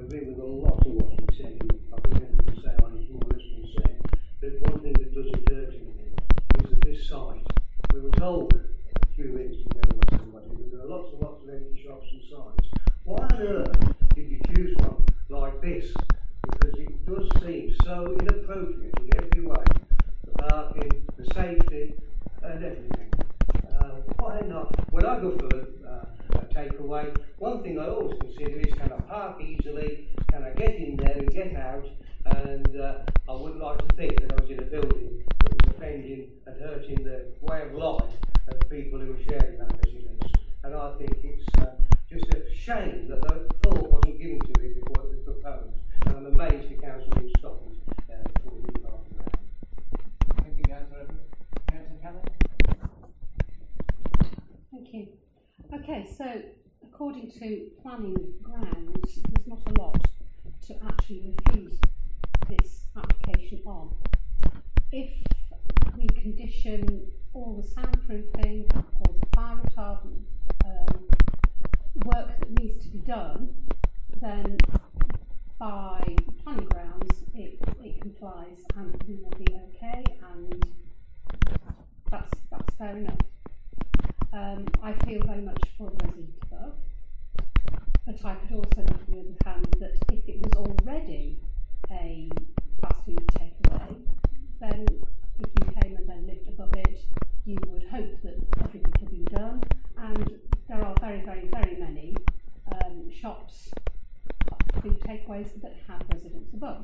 agree with a lot of what he said. I've got anything to say on it, more or less been said. But one thing that does occur to me is that this site, we were told a few weeks ago by somebody that there are lots and lots of empty shops and sites. Why on earth did you choose one like this? Because it does seem so inappropriate in every way. The parking, the safety, and everything. Uh, why not? When I go for a, uh, a takeaway, one thing I always consider is, can I park easily? Can I get in there and get out? And uh, I wouldn't like to think that I was in a building that was offending and hurting the way of life of people who are sharing that residence. And I think it's uh, just a shame that the thought wasn't given to it before it was proposed. And I'm amazed the council didn't stop it uh, before we did half around. Thank you, Councillor. Councillor Cameron? Thank you. Okay, so according to planning grounds, there's not a lot to actually refuse this application on. If we condition all the soundproofing, all the fire retardant um, work that needs to be done, then by planning grounds it, it complies and we will be okay, and that's, that's fair enough. Um, I feel very much for the resident above, but I could also look on the other hand that if it was already a fast food takeaway, then if you came and then lived above it, you would hope that everything had been done, and there are very, very, very many um, shops, food takeaways that have residents above.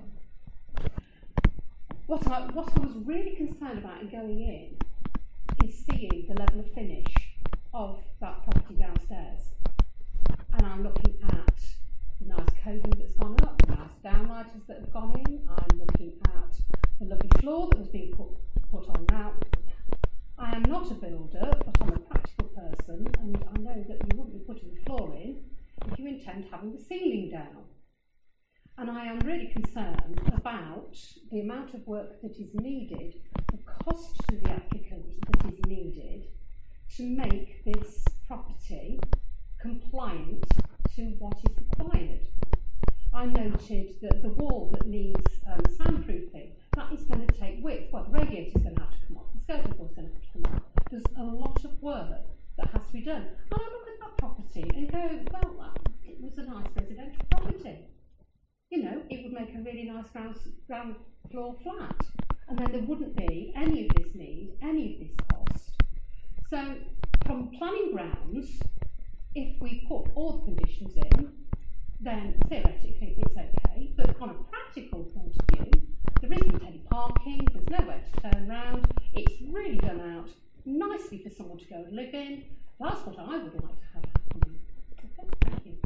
What I, what I was really concerned about in going in is seeing the level of finish of that property downstairs. And I'm looking at the nice coding that's gone up, the nice downlighters that have gone in. I'm looking at the lovely floor that was being put, put on now. I am not a builder, but I'm a practical person, and I know that you wouldn't be putting the floor in if you intend having the ceiling down. And I am really concerned about the amount of work that is needed, the cost to the applicant that is needed to make this property compliant to what is required. I noted that the wall that needs um, soundproofing, that is going to take width. Well, the radiator is going to have to come off, the skirting board is going to have to come off. There's a lot of work that has to be done. And I look at that property and go, well, it was a nice residential property. You know, it would make a really nice ground, ground floor flat. And then there wouldn't be any of this need, any of this cost. So, from planning grounds, if we put all the conditions in, then theoretically it's okay. But from a practical point of view, there isn't any parking, there's nowhere to turn round, it's really done out nicely for someone to go and live in. That's what I would like to have happening. Okay, thank you.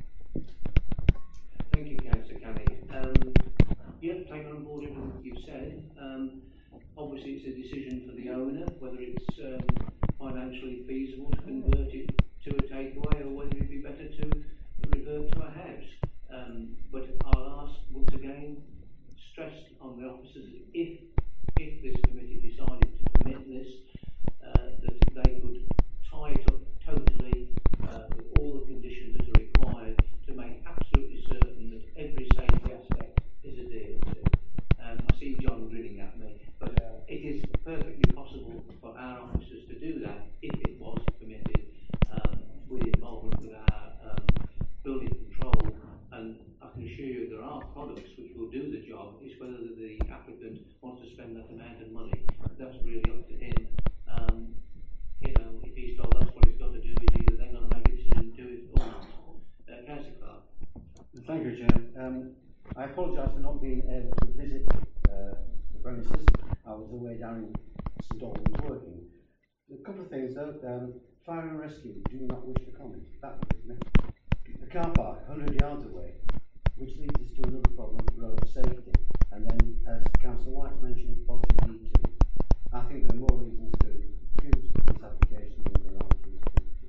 Thank you, Councillor Canning. Um, yeah, taken on board everything you've said. Um, obviously, it's a decision for the owner whether it's um, financially feasible to convert it to a takeaway or whether it'd be better to revert to a house. Um, but I'll ask once again, stress on the officers, if if this committee decided to permit this, uh, that they could tie it up totally uh, with all the conditions that are required to make absolutely certain that every safety aspect is adhered to. Um, I see John grinning at me, but uh, it is perfectly possible for our officers to do that if it was permitted, um, with involvement with our um, building control. And I can assure you there are products which will do the job. It's whether the applicant wants to spend that amount of money. That's really up to him. Um, you know, if he's told that's what he's got to do, he's either then going to make a decision to do it or not. Uh, Councillor Clark. Thank you, Chair. Um, I apologise for not being able to visit uh, the premises. I was away down in St Albans working. A couple of things though. Um, fire and rescue do not wish to comment. That was, isn't it? The car park, one hundred yards away, which leads us to another problem, road safety. And then, as Councillor White mentioned, possibly D two. I think there are more reasons to refuse this application than there are to.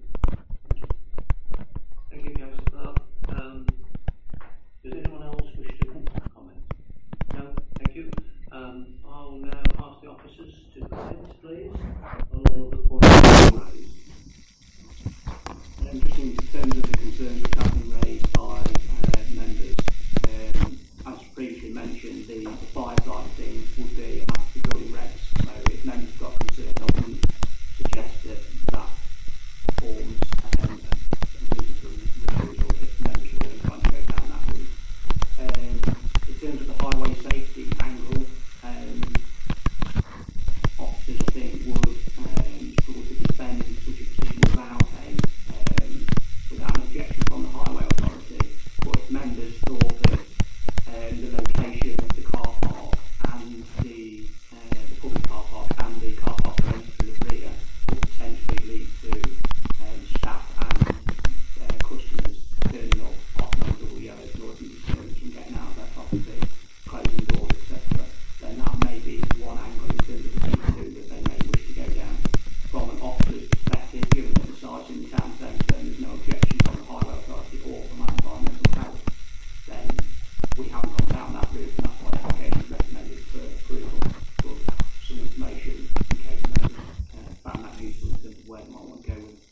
Thank you, Councillor Clark. Um, does anyone else wish to comment? No? Thank you. Um, I'll now ask the officers to comment, please, on all of the points raised. Um, just in terms of the concerns which have been raised by uh, members, the fire side of things would be after building regs. So if members have got concern, I wouldn't suggest that that forms um, a reason for refusal if members were trying to go down that route. Um, in terms of the highway safety angle, um, officers I think would um, struggle to defend such a position without a um, without an objection from the highway authority. But if members thought that um, the location of the car park and the, uh, the public car park and the car park going to the rear would potentially lead to um, staff and uh, customers turning up, parking on double yellows, noising disturbance from getting out of their property, closing doors, et cetera, then that may be one angle in terms of the thing to do that they may wish to go down. From an officer's perspective, given that the site's in the town centre and there's no objection from the highway authority or from our environmental health, then we haven't gone down that route, and that's why the application is recommended for approval. But some information in case members uh, found that useful in terms of where they might want to go with it.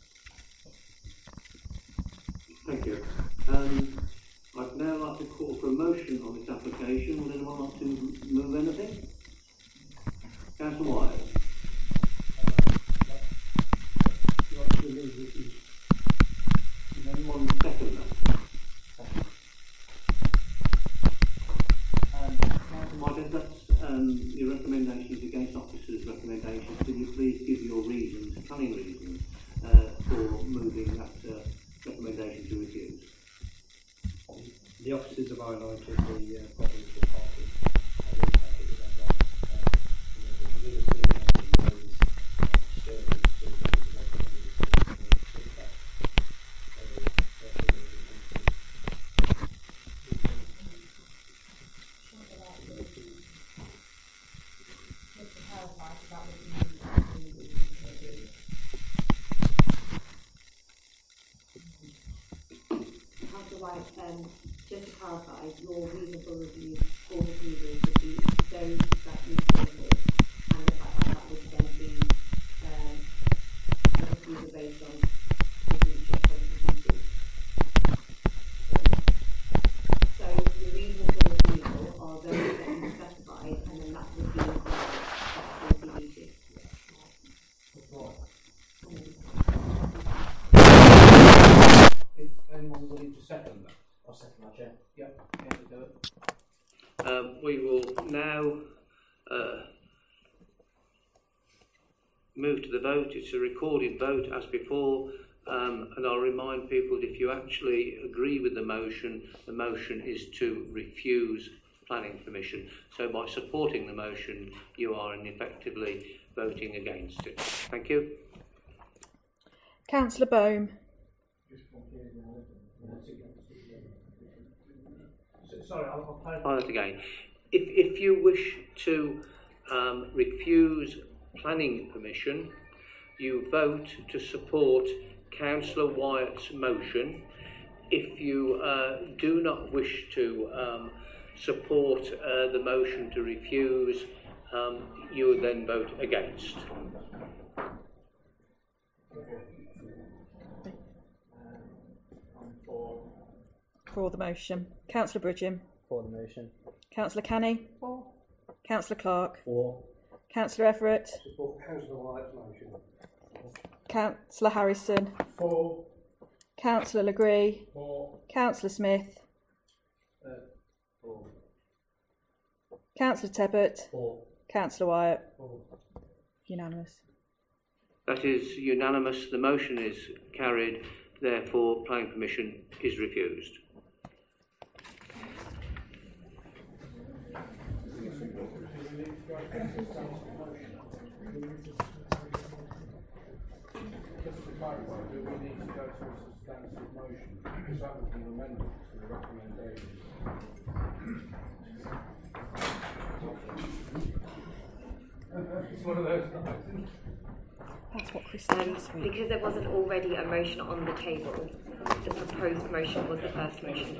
Thank you. Um, I'd now like to call for a motion on this application. Would anyone like to move anything? Councillor Wyatt. Does anyone second that? Um, Councillor Wyatt, that's um, your recommendations against officers' recommendations. Could you please give your reasons, planning reasons, uh, for moving that uh, recommendation to refuse? The officers have highlighted the uh, problems with parking and impacted with that one. Uh, you know, the community has raised disturbance to the feedback. Um, just to clarify, your reasonable review for refusal would be those that you serve with, and the fact that that would then be um, a refusal based on the breach of constitution. So the reasons for refusal are those that you specified, and then that would be the policy duty. Is anyone willing to second that? I'll second that, Chair. Yep, yeah, we do it. Um, we will now uh, move to the vote. It's a recorded vote as before, um, and I'll remind people that if you actually agree with the motion, the motion is to refuse planning permission. So by supporting the motion, you are effectively voting against it. Thank you. Councillor Bohm. Sorry, I'll, I'll play. Try that again. If, if you wish to um, refuse planning permission, you vote to support Councillor Wyatt's motion. If you uh, do not wish to um, support uh, the motion to refuse, um, you would then vote against. For the motion. Councillor Bridgham. For the motion. Councillor Canny. For. Councillor Clark. For. Councillor Everett. Support Councillor White's motion. Councillor Harrison. For. Councillor Legree. For. Councillor Smith. Uh, for. Councillor Tebbett. For. Councillor Wyatt. For. Unanimous. That is unanimous. The motion is carried. Therefore, planning permission is refused. Just to clarify, do we need to go to a substantive motion? Because that would be an amendment to the recommendation. It's one of those things. That's what Chris Um, because there wasn't already a motion on the table, the proposed motion was the first motion.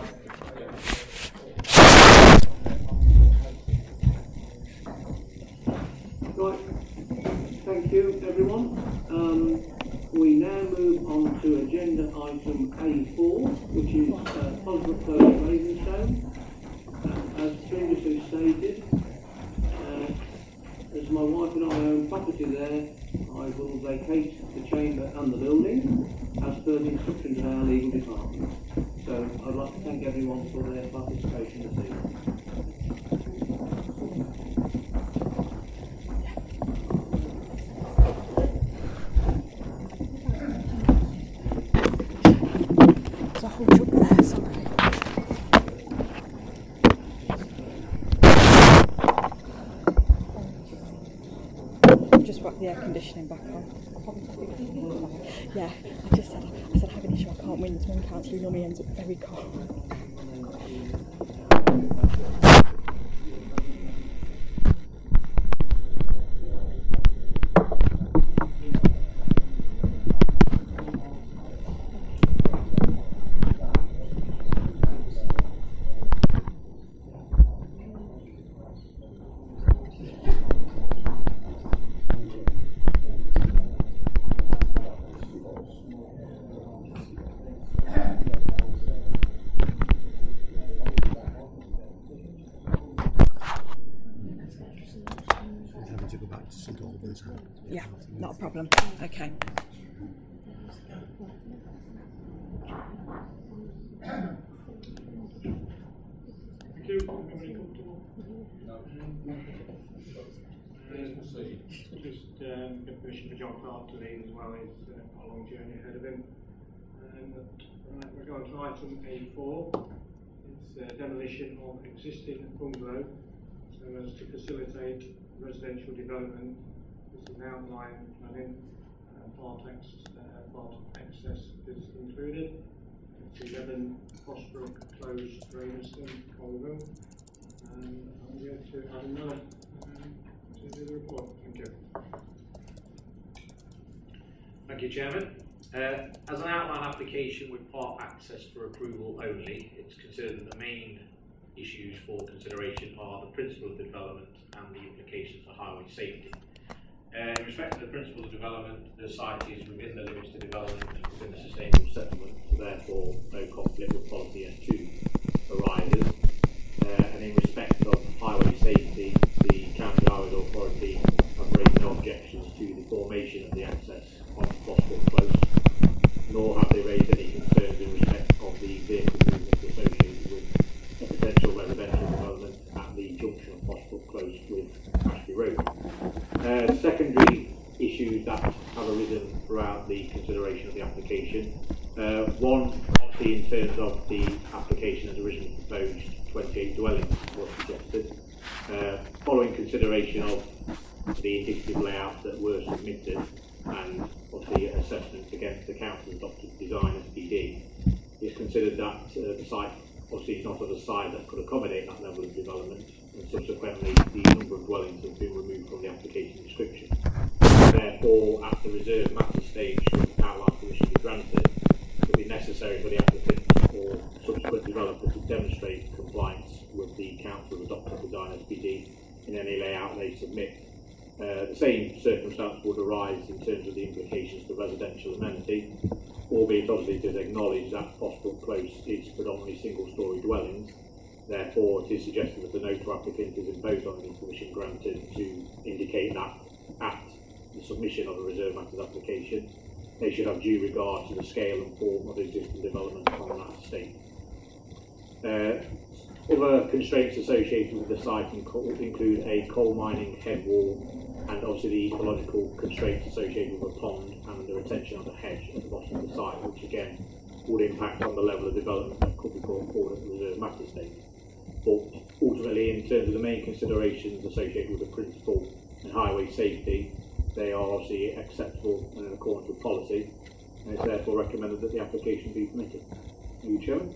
Right, thank you everyone. Um, we now move on to agenda item A four, which is uh, Posbrook Close Ravensstone. Uh, as previously stated. Uh, as my wife and I own property there, I will vacate the chamber and the building as per the instructions of our legal department. So I'd like to thank everyone for their participation this evening. There's a whole jug there, sorry. Just whack the air conditioning back on. Yeah, I just said, I said I have an issue, I can't win this one councillor, who normally ends up very cold. Yeah, not a problem. Okay. Thank you. Everybody comfortable? No. Just um, get permission for John Clark to leave as well. He's uh, a long journey ahead of him. Um, right, we're going to item A four. It's uh, demolition of existing bungalow so as to facilitate residential development. This is an outline planning, uh, part, ex, uh, part access is included. It's eleven Prospero Close, Graverston, Colville. Um, I'm going to Adam Miller um, to do the report. Thank you. Thank you, Chairman. Uh, as an outline application with part access for approval only, it's considered that the main issues for consideration are the principle of development and the implications for highway safety. Uh, in respect to the principle of development, the site is within the limits of development and within the sustainable settlement, so therefore no conflict with policy S two arises. Uh, and in respect of highway safety, the County Highways Authority have raised no objections to the formation of the access on Prospero Close, nor have they raised any concerns in respect of the vehicle movement associated with a potential residential development at the junction of Prospero Close with Ashby Road. Uh, secondary issues that have arisen throughout the consideration of the application. Uh, one, obviously in terms of the application as originally proposed, twenty-eight dwellings was suggested. Uh, following consideration of the indicative layouts that were submitted and obviously assessments against the council's adopted design S P D, it's considered that uh, the site obviously is not of a size that could accommodate that level of development, and subsequently the number of dwellings has been removed from the application description. Therefore, at the reserve matter stage, should outline permission be granted, it will be necessary for the applicant or subsequent developer to demonstrate compliance with the council's adopted design S P D in any layout they submit. Uh, the same circumstance would arise in terms of the implications for residential amenity, albeit obviously it is acknowledged that Prospero Close is predominantly single-storey dwellings. Therefore, it is suggested that the note to applicant is imposed on the permission granted to indicate that at the submission of a reserve matters application, they should have due regard to the scale and form of existing development on that estate. Uh, other constraints associated with the site include a coal mining head wall and obviously the ecological constraints associated with a pond and the retention of the hedge at the bottom of the site, which again would impact on the level of development that could be brought forward at the reserve matter stage. But ultimately, in terms of the main considerations associated with the principle and highway safety, they are obviously acceptable and in accordance with policy, and it's therefore recommended that the application be permitted. Thank you, Chairman.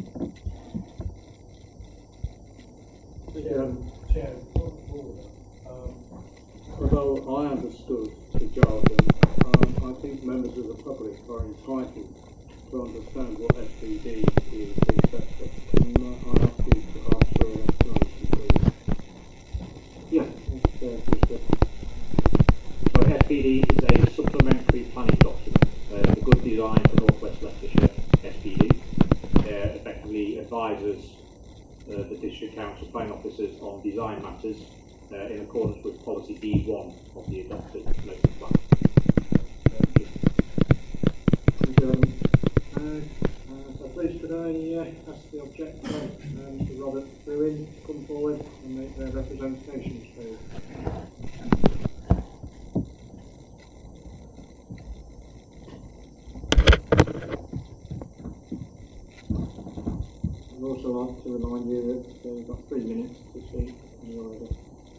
Um, Chair, um, although I understood the jargon, um, I think members of the public are entitled to understand what S P D is, et cetera. Can uh, I ask you to ask for an explanation, please? Yeah. Uh, just, uh, So S P D is a supplementary planning document, uh, the good design for North West Leicestershire S P D. Uh, effectively advises uh, the the District Council Planning Officers on design matters uh, in accordance with policy D one of the adopted local plan. Thank you. Uh, uh, so please could I uh, ask the objector, uh, Mister Robert Bruin, to come forward and make their representations, please. I'd also like to remind you that uh, you've got three minutes to speak when you're ready.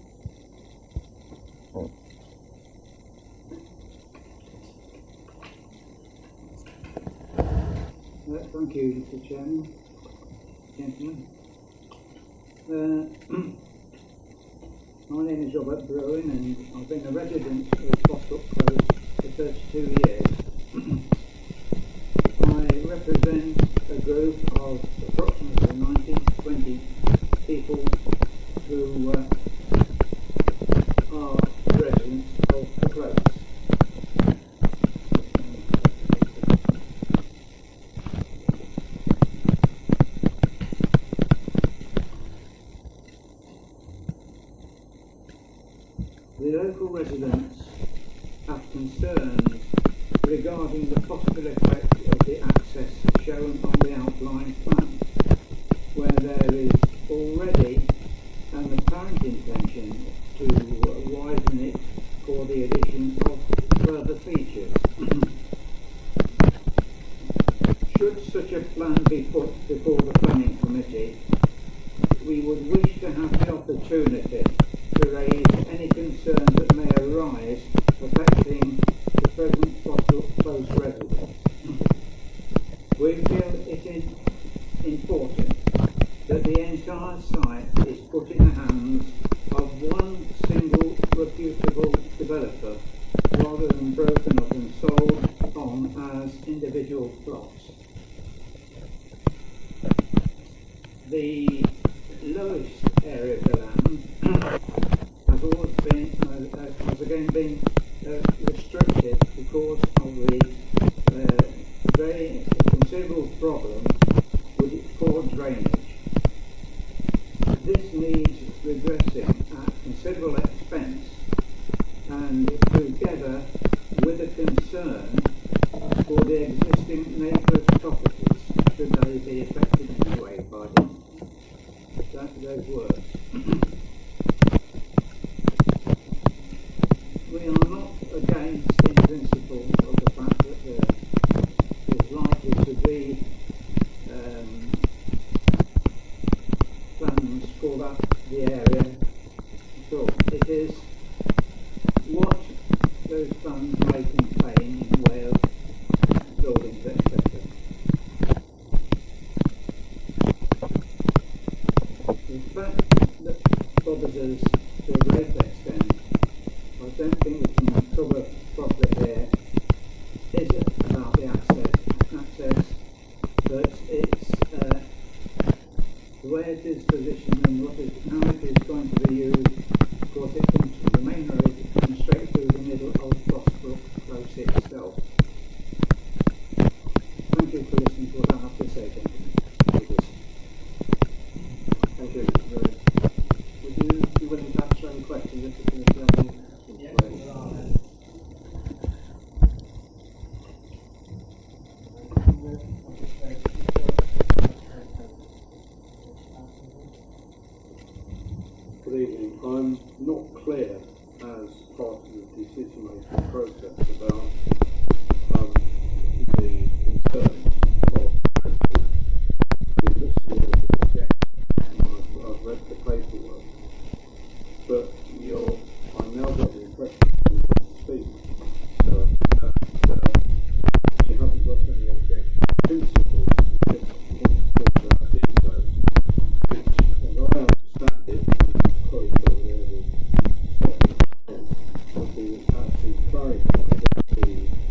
Uh, thank you, Mister Chairman. Gentlemen. Uh, my name is Robert Bruin and I've been a resident of Bostock Close for thirty-two years. I represent a group of approximately nineteen to twenty people who uh, are residents of the Close. The local residents have concerns regarding the possible effect of the access shown on the outline plan, where there is already an apparent intention to widen it for the addition of further features. Should such a plan be put before the planning committee, we would wish to have the opportunity to raise any concerns that may arise affecting the present Bostock Close residents. We feel it is important that the entire site is put in the hands of one single reputable developer rather than broken up and sold on as individual plots. The lowest area of the land has always been, uh, has again been uh, restricted because of the uh, very considerable problem with its poor drainage. This needs redressing at considerable expense, and together with a concern for the existing neighbours' properties, should they be affected in any way by them. That, those words. We are not against, in principle, of the fact that there is likely to be um, plans for that, the area. So it is what those plans may contain in way of buildings, et cetera. The fact that bothers us to a great extent, I don't think we can cover properly here, is about the access, access but it's uh, the way it is positioned and what is, how it is going to be used. Of course, it comes from the main road, it comes straight through the middle of Bostock Close itself. Thank you for listening to what I have to say, gentlemen. Thank you. Would you be willing to answer any questions if the committee has any? Yes, there are. Good evening. I'm not clear as part of the decision-making process about um, the concerns of the listing of the object. I've, I've read the paperwork, but you're, I now got the impression you want to speak, so uh, uh, you haven't got any objection principles, you just want to talk about details, which, as I understand it, quite over there will stop it, but we actually clarify that the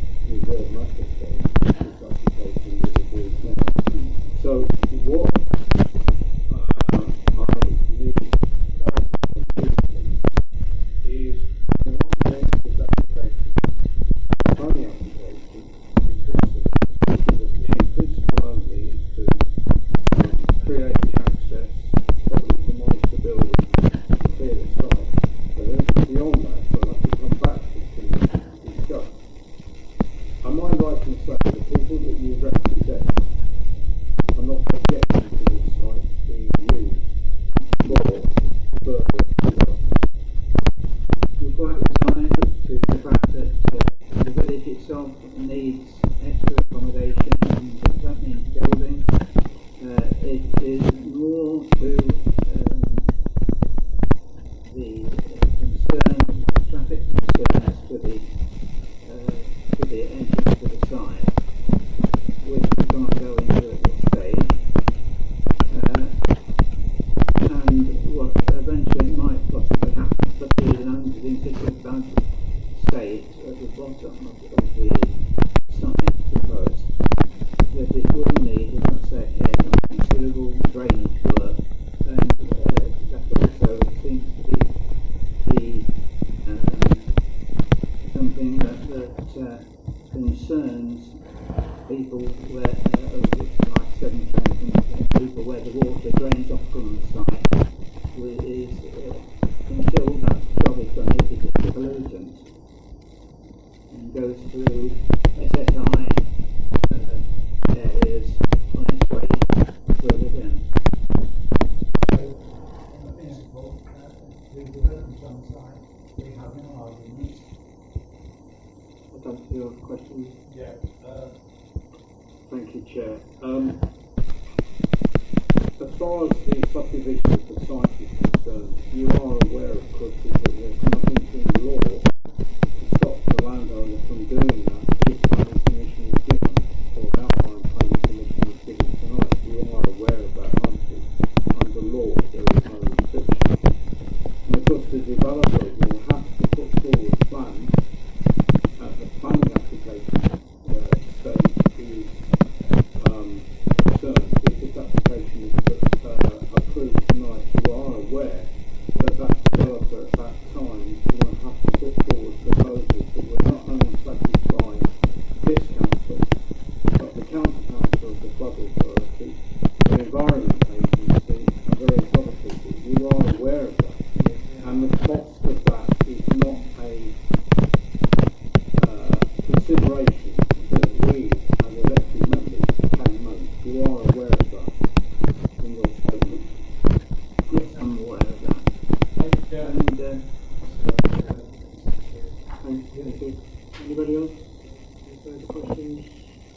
insisted that state at the bottom of the site proposed that it will need, as I said here, considerable drainage work, and uh, that also seems to be the um, something that, that uh, concerns people where, uh, like Severn Trent, people where the water drains off from the site, is uh, until that job is done, it is a pollutant and goes through S S I uh, areas on its way further down. So, on the principle, uh, the development on site, we have no arguments. I don't see your question. Yeah. Uh, Thank you, Chair. Um, as far as the subdivision of the site is concerned, you are aware, of course, that there's nothing in law to stop the landowner from doing that if planning permission is given, or outline planning permission is given tonight. You are aware of that, aren't you? Under law, there is no restriction. And of course, the developer will have to put forward plans at the planning application uh, stage to um, concerned if this application is uh, approved tonight. You are aware that that developer at that time will have to put forward proposals that will not only satisfy this council, but the county council of the flood authority, the environment agency, and various other people. You are aware of that, and the cost of that is not a uh, consideration that we as elected members can make. You are aware of that in your statement. Yes, I'm aware of that. And uh, thank you. Thank you. Anybody else? Any further questions?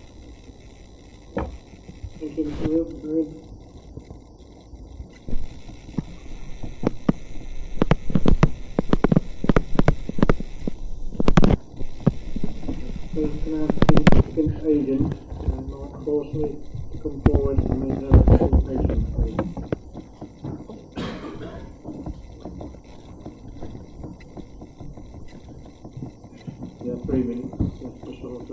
Thank you, Mister Will. Please can I ask the applicant agent, uh, Mark Horsley, to come forward and make their presentation, please. Yeah, three minutes. Yes, Mister Walker.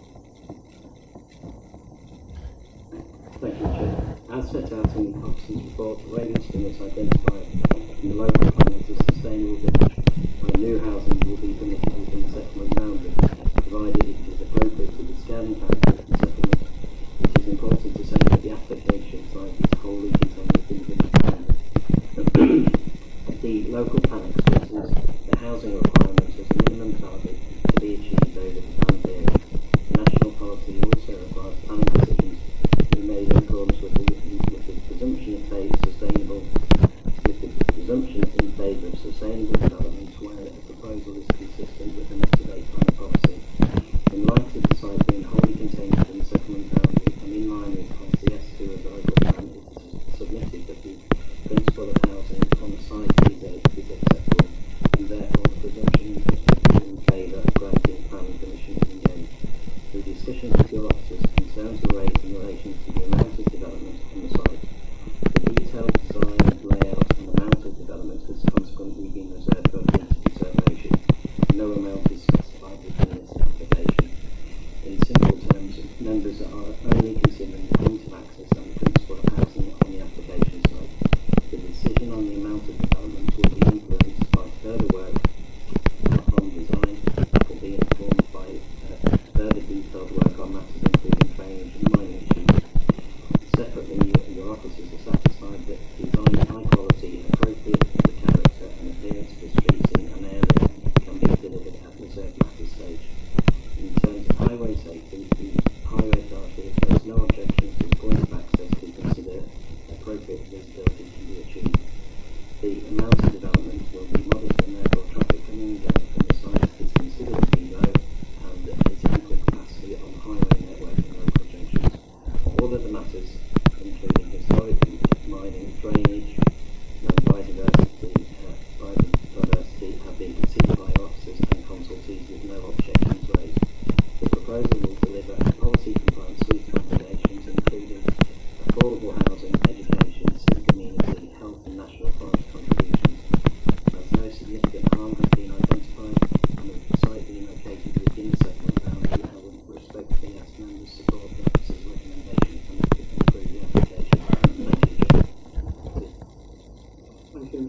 Thank you, Chair. As set out in the Hobson's report, Ravenston is identified in the local plan as a sustainable village where new housing will be permitted within the settlement boundary, provided it is appropriate to the scale and character of the settlement. It is important to say that the application site is wholly contained within the village boundary. The local plan expresses the housing requirements as a minimum target to be achieved over the planned area. The national policy also requires planning decisions to be made in accordance with the, with the presumption of sustainable, with the presumption in favour of sustainable development where a proposal is consistent with the up-to-date planning policy. In light of the site being wholly contained within the settlement boundary and in line with policy S two of the local plan, it is submitted that the principle of housing on the site is, is acceptable, and therefore the presumption in favour of granting planning permission is engaged. Through discussions with your officers, concerns were raised in relation to the amount of development on the site. The detailed design, layout and amount of development has consequently been reserved for determination. No amount is specified within this application. In simple terms, members are only considering the point of access and the principle of housing on the application site. The decision on the amount of development will be influenced by further work on design, will be informed by uh, further detailed work on matters including drainage and mining issues. Separately, your, your officers are satisfied that design is high quality, appropriate to the character and appearance of the streets in an area can be delivered at the reserved matter stage. In terms of highway safety, the highway authority has placed no objections to the point of access to consider appropriate visibility can be achieved. The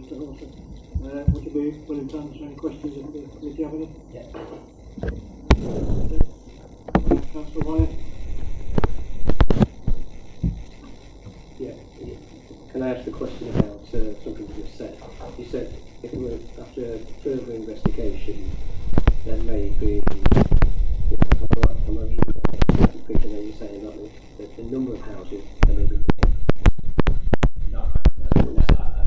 Councillor Horton. Uh, would you be willing to answer any questions if the committee have any? Yeah. Councillor Wyatt? Yeah. Can I ask the question about uh, something you just said? You said if we were after further investigation, there may be, you know, am I reading that picture that you're saying about the, the, the number of houses, there may be more? No, no, no, uh,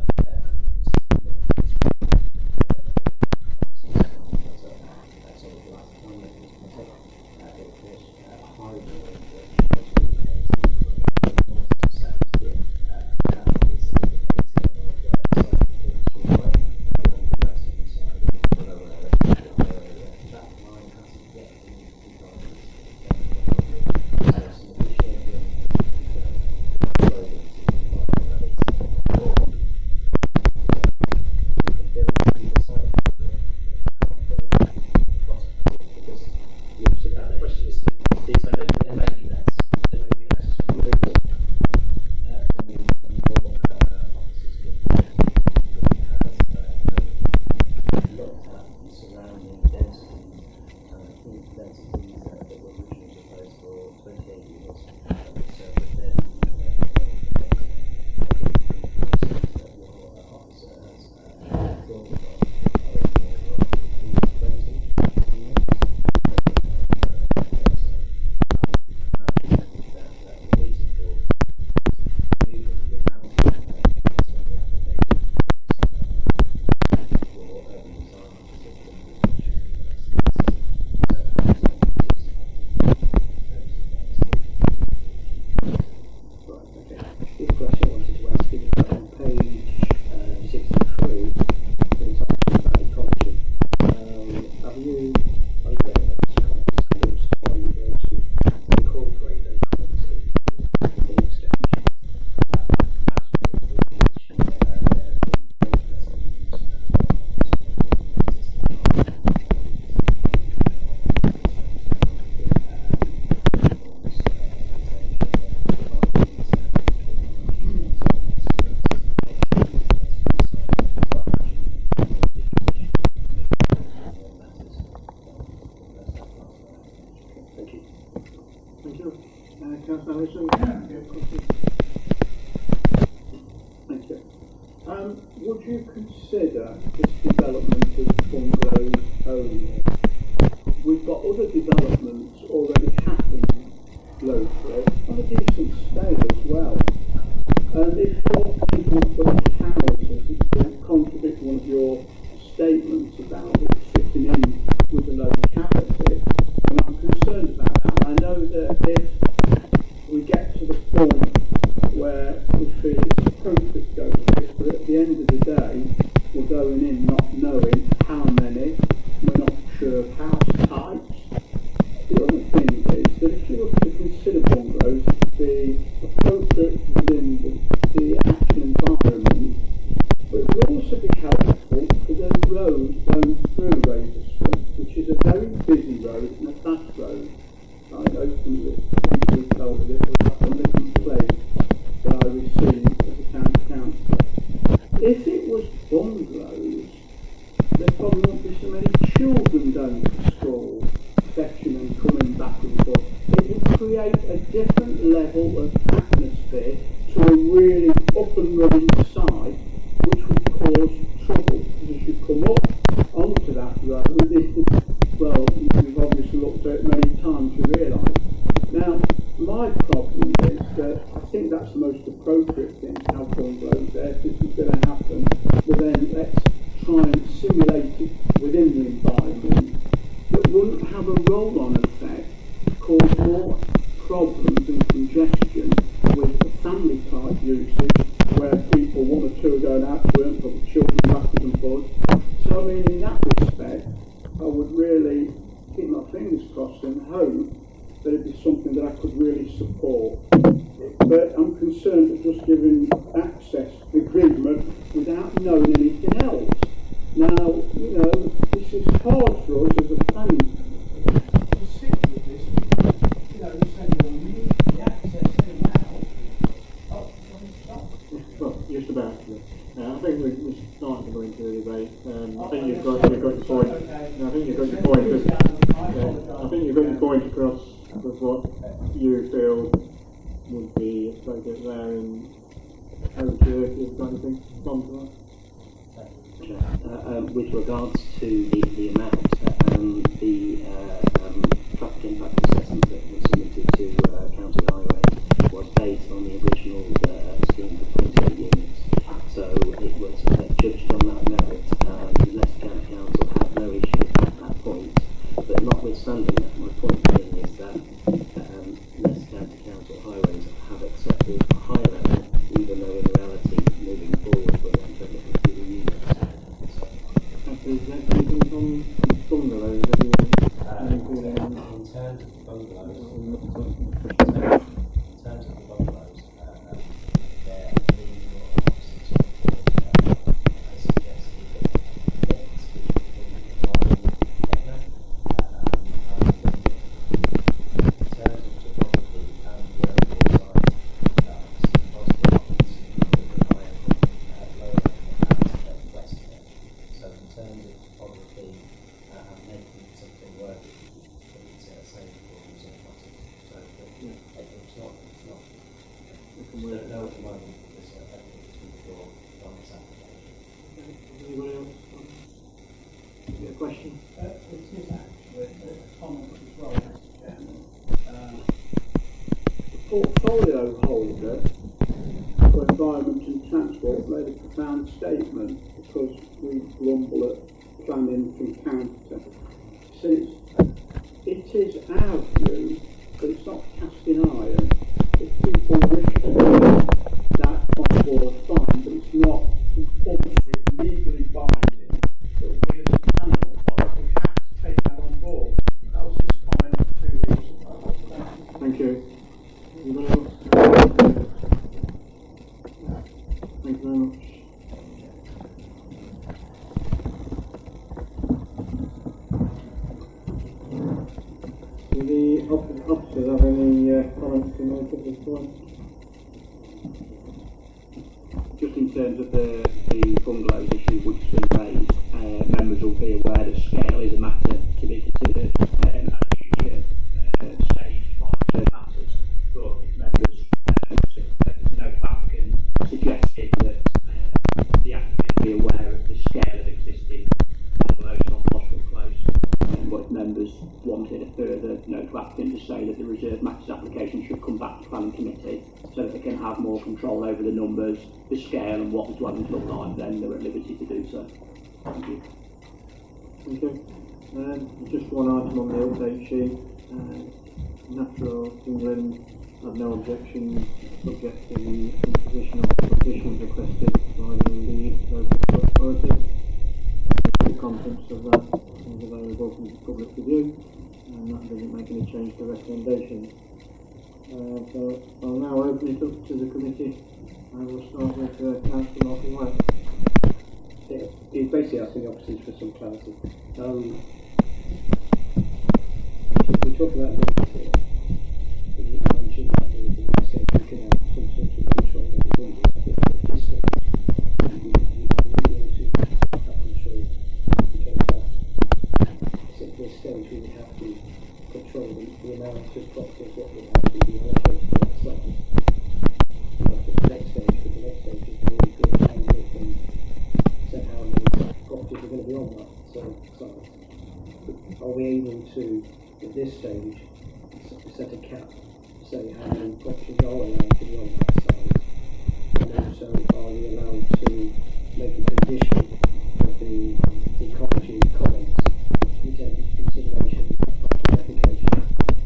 I think think we, we're starting to go into the debate. Um, I think you've got, you've got your point. I think you've got your point. Of, uh, I think you've got your point across with what you feel would be appropriate there. And over to you if you've got anything to respond to that. Uh, um, with regards to the, the amount, uh, um, the uh, um, traffic impact assessment that was submitted to uh, County Highways was based on the original uh, scheme for twenty-eight units. So it was uh, judged on that merit. Um, Leicester County Council had no issue at that point. But notwithstanding that, my point being is that um, Leicester County Council Highways have accepted a higher level, even though in reality, moving forward, we're going to look at fewer units. Is there anything from bungalows that you uh, in, in terms of the bungalows, in terms of the bungalows, uh, they're legal options to uh, I suggested that mix between Etna, um, and in terms of topography and the overall site, uh, some positive options with the higher, uh, lower and west end. So in terms of topography uh, and making something work, it's uh, safe for using matters. So but, yeah, it's not, it's not, we can work out at the moment this uh, effort to withdraw from this application. Anybody else? You get a question? Uh, it is actually a comment as well, Mister Chairman. Uh, the portfolio holder for environment and transport made a profound statement because we grumble at planning from counter. Since it is our view that it's not casting iron. If people wish to do that on board, fine, but it's not compulsory, legally binding that we as a panel we have to take that on board. That was his comment two weeks ago. Thank you. Anybody else? Thank you very much. Do the op- officers have any uh, comments to make at this point? Just in terms of the, the bungalows issue which has been raised, uh, members will be aware that scale is a matter to be considered um, at future uh, stage of matters. But members, uh, there's no applicant suggested that uh, the applicant be aware of the scale of existing bungalows on Hospital Close. Um, but if members wanted a further note to applicant to say that the reserve matters application should come back to planning committee so that they can have more control over the numbers, the scale and what the dwellings look like, then they're at liberty to do so. Thank you. Thank you. Um, just one item on the update sheet. Uh, Natural England have no objection subject to the imposition of conditions requested by the local authority. The contents of that is available for public review, and that doesn't make any change to the recommendation. Uh, so I'll now open it up to the committee, and we'll start with uh, Councillor Martin White. Yeah, he's basically asking the officers for some clarity. Um, we talk about numbers here. You mentioned that we said we can have some sort of control over the numbers. At this stage, we, we, we want to have control okay, back. So at this stage, we would have to control the, the amount of properties what would have to be allocated for that site. But at the next stage, for the next stage, is really good and good and set how many properties are going to be on that so, site. Are we able to, at this stage, set a cap to say how many properties are allowed to be on that site? And also, are we allowed to make a condition of the ecology comments to be taken into consideration after the application?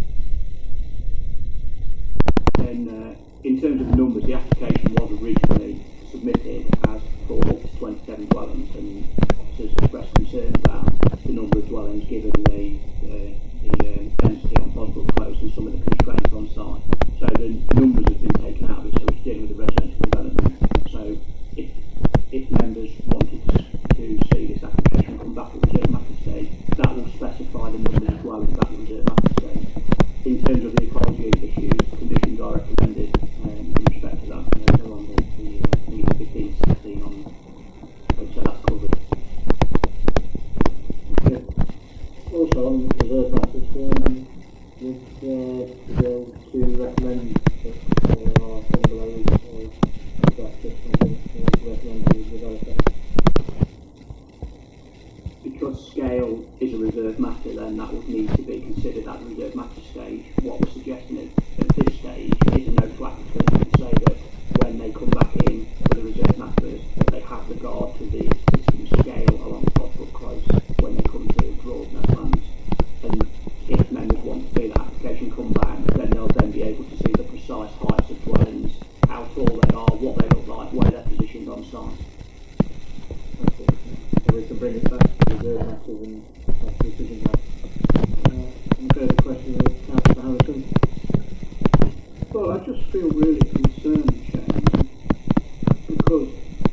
And uh, in terms of the numbers, the application was originally submitted as for up to twenty-seven dwellings, and officers expressed concern about the number of dwellings given the, uh, the um, density on Hospital Close and some of the constraints on site. So the numbers have been taken out of it, so it's dealing with the residential development. So if, if members because scale is a reserved matter, then that would need to be considered at the reserved matter stage. What we're suggesting is, at this stage is a note to applicants to say that when they come back in for the reserved matters, that they have regard to the existing scale along Potbrook Close when they come to draw their plans. And if members want to see that application come back, then they'll then be able to see the precise heights of dwellings, how tall they are, what they look like, where they're positioned on site. So we can bring it back to the reserve matters and have the decision made. Uh, any further questions of Councillor Harrison? Well, I just feel really concerned, Chairman, because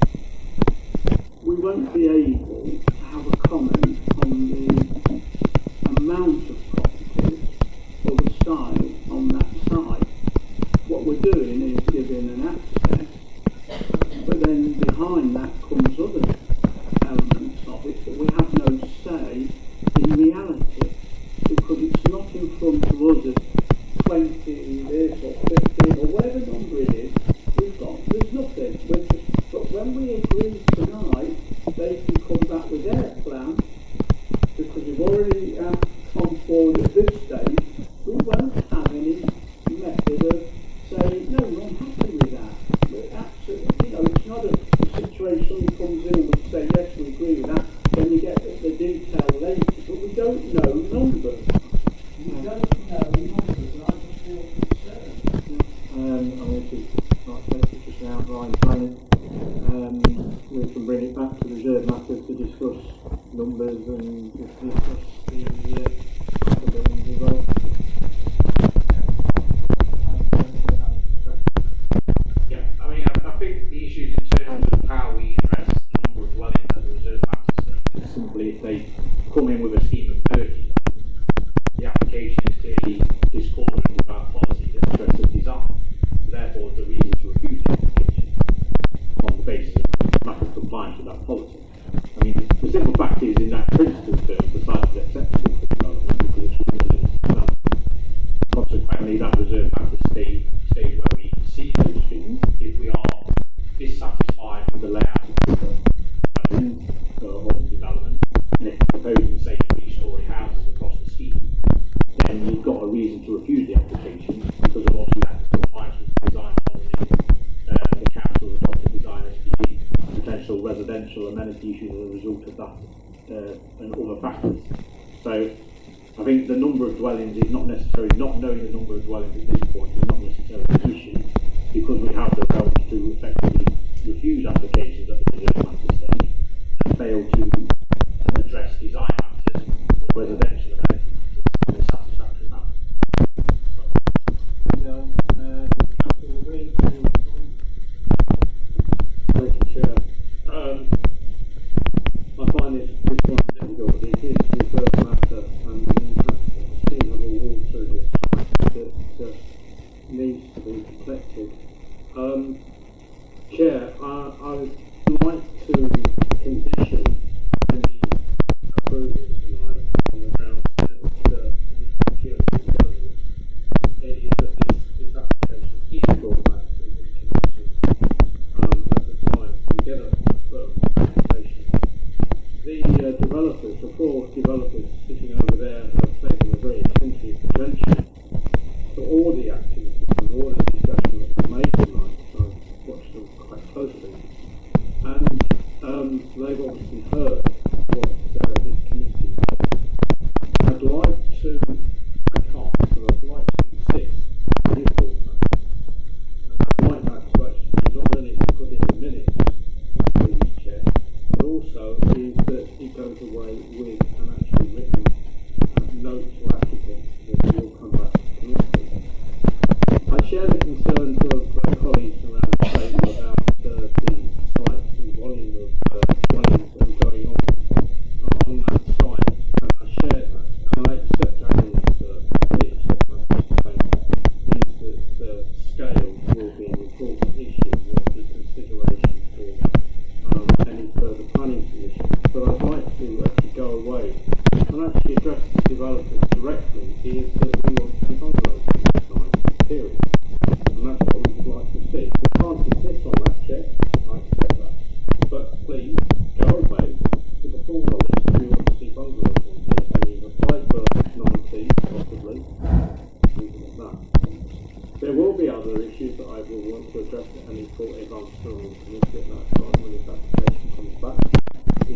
we won't be able to have a comment on the amount of properties or the style on that site. What we're doing is giving an access, but then behind that comes other elements of it that we have no say in reality, because it's not in front of us as twenty this or fifteen or whatever number it is. We've got, there's nothing. We're just, but when we agree tonight, they can come back with their plan, because we've already uh, come forward at this stage. We won't have any method of saying, no, we're unhappy with that. We're absolutely, you know, it's not a, a situation that comes in and we say, yes, we agree with that, then you get the, the detail later, but we don't know numbers. We don't know numbers, and I just feel concerned. Um, I mean, to, like I said, it's just an outline planning. Um, we can bring it back to the reserve matters to discuss numbers and discuss the uh, the buildings involved. Yeah, I mean, I, I think the issues in terms of how we address the number of dwellings at the reserve matter stage is simply if they come in with a scheme of thirty dwellings, the application is clearly discordant with our policy that addresses design. Therefore, there's a reason to refuse the application on the basis of lack of compliance with that policy. I mean, the simple fact is, in that principle term, the site is acceptable for development because it's within the development. Consequently, that reserve matter stage, stage where we see those things, if we are dissatisfied with the layout of the dwelling or of the development, and if we're proposing, say, three-storey houses across the scheme, then you've got a reason to refuse the application because of obviously lack of compliance with the design policy, uh, the council adopted design S P D, potential residential amenity issues as a result of that, uh, and other factors. So I think the number of dwellings is not necessarily, not knowing the number of dwellings at this point is not necessarily an issue, because we have the realms to effectively refuse applications at the reserve matter stage and fail to address design matters or residential amenity matters in a satisfactory manner. So, uh, Councillor Green, Thank you, Chair. Um, I find this, this one difficult. It is a reserved matter, and we have seen a wall through this site that uh, needs to be collected. Um, Chair, I, I would like to condition any approval tonight on the grounds that uh, the security goes, is that this, this application is brought back to this commission um, at the time we get a, a firm application. The uh, developers, the four developers sitting over there, have taken a very attentive attention to all the activities and all the discussion that was made tonight. I've watched them quite closely. And um, they've obviously heard what uh, this committee does. I'd like to, I can't, but I'd like to insist on his thought that I'd like that to actually not only put in the minutes, please, Chair, but also is that he goes away with an actually written uh, note to applicants that will come back to the committee. I share the concerns of uh, colleagues around the table about uh, the sites and volume of uh, dwellings that are going on uh, on that site, and I share that, and I accept that as uh, I accept that as means that uh, scale will be an important issue, will be consideration for um, any further planning submissions. But I'd like to actually go away and actually address the developers directly, is that we want to bungalows on this site, period. And that's what we would like to see. We can't insist on that, Chair, I accept that. But please, go away with the full knowledge that we want to see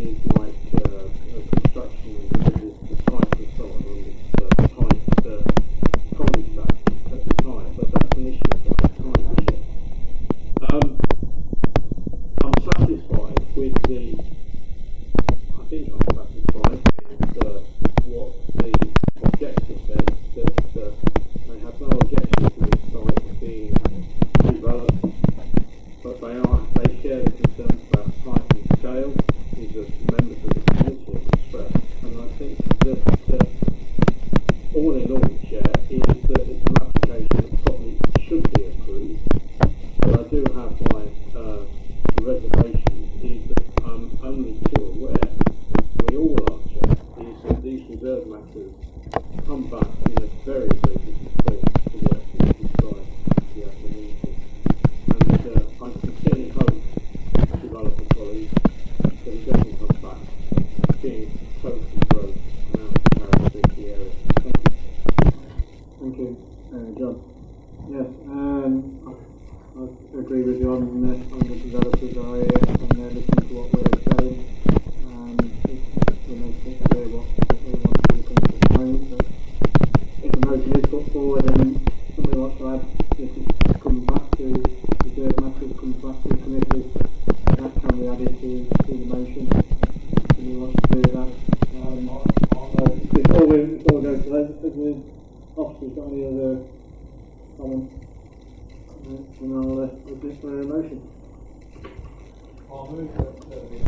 things like uh, uh, construction and delivery to sites and so on, and it's uh, tight uh, contract at the time, but that's an issue at the time, isn't it? Um, I'm satisfied with the, I think I'm satisfied with uh, what the objector said, that uh, they have no objection to this site being developed, but they are, they share the concerns about size and scale, these are members of the committee have expressed, and I think that uh, all in all, Chair, is that it's an application that probably should be approved, but I do have my uh, reservations, is that I'm only too aware, we all are, Chair, is that these reserve matters come back in a very, very different form to the actual described the actual meeting. And uh, I sincerely hope, developer colleagues, that it doesn't come back being totally broke and out of character of the area. Thank you. Thank you, uh, John. Yes, um, I, I agree with you on, uh, on the developers. I uh, and they're listening to what we're saying, and it, we make it clear what, what we want to do at the moment. But if the motion is put forward and somebody wants to add this is come back to reserve matters, comes back to the committee, that can be added to, to the motion. Somebody wants to do that. Um, uh, before we before we go to that, has the officers got any other comments? Uh, and I'll uh, look for a motion. I'll move that uh, the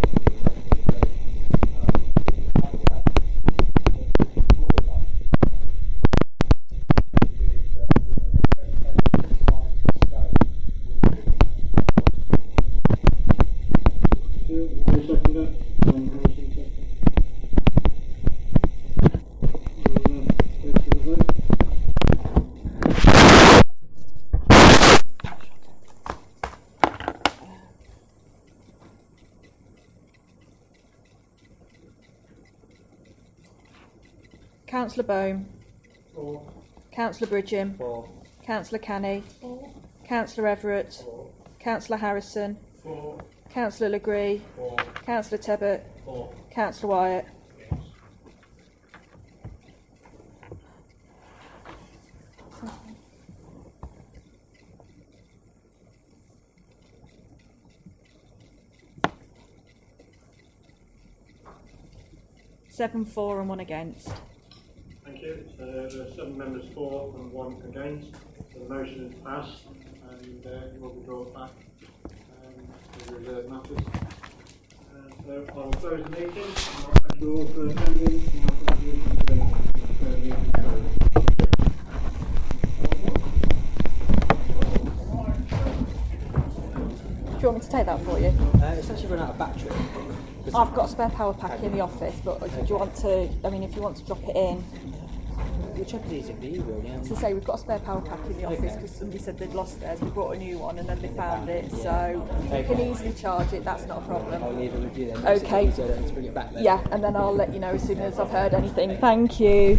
Councillor Bohm. Four. Councillor Bridgham. Four. Councillor Canny. Four. Councillor Everett. Four. Councillor Harrison. Four. Councillor Legree. Four. Councillor Tebbett. Four. Councillor Wyatt. Seven for and one against. Thank you. Uh, there are seven members for and one against. So the motion is passed and uh, it will be brought back um, to the reserve matters. Uh, so I will close the meeting. And I'll thank you all for attending. And I'll contribute to the meeting. Do you want me to take that for you? Uh, it's actually run out of battery. I've got a spare power pack in the office, but do you want to, I mean, if you want to drop it in. Whichever's easier for you, really. As I say, we've got a spare power pack in the office because somebody said they'd lost theirs. We brought a new one and then they found it, so you can easily charge it, that's not a problem. I'll leave it with you then. Okay. So I don't have to bring it back then. Yeah, and then I'll let you know as soon as I've heard anything. Thank you.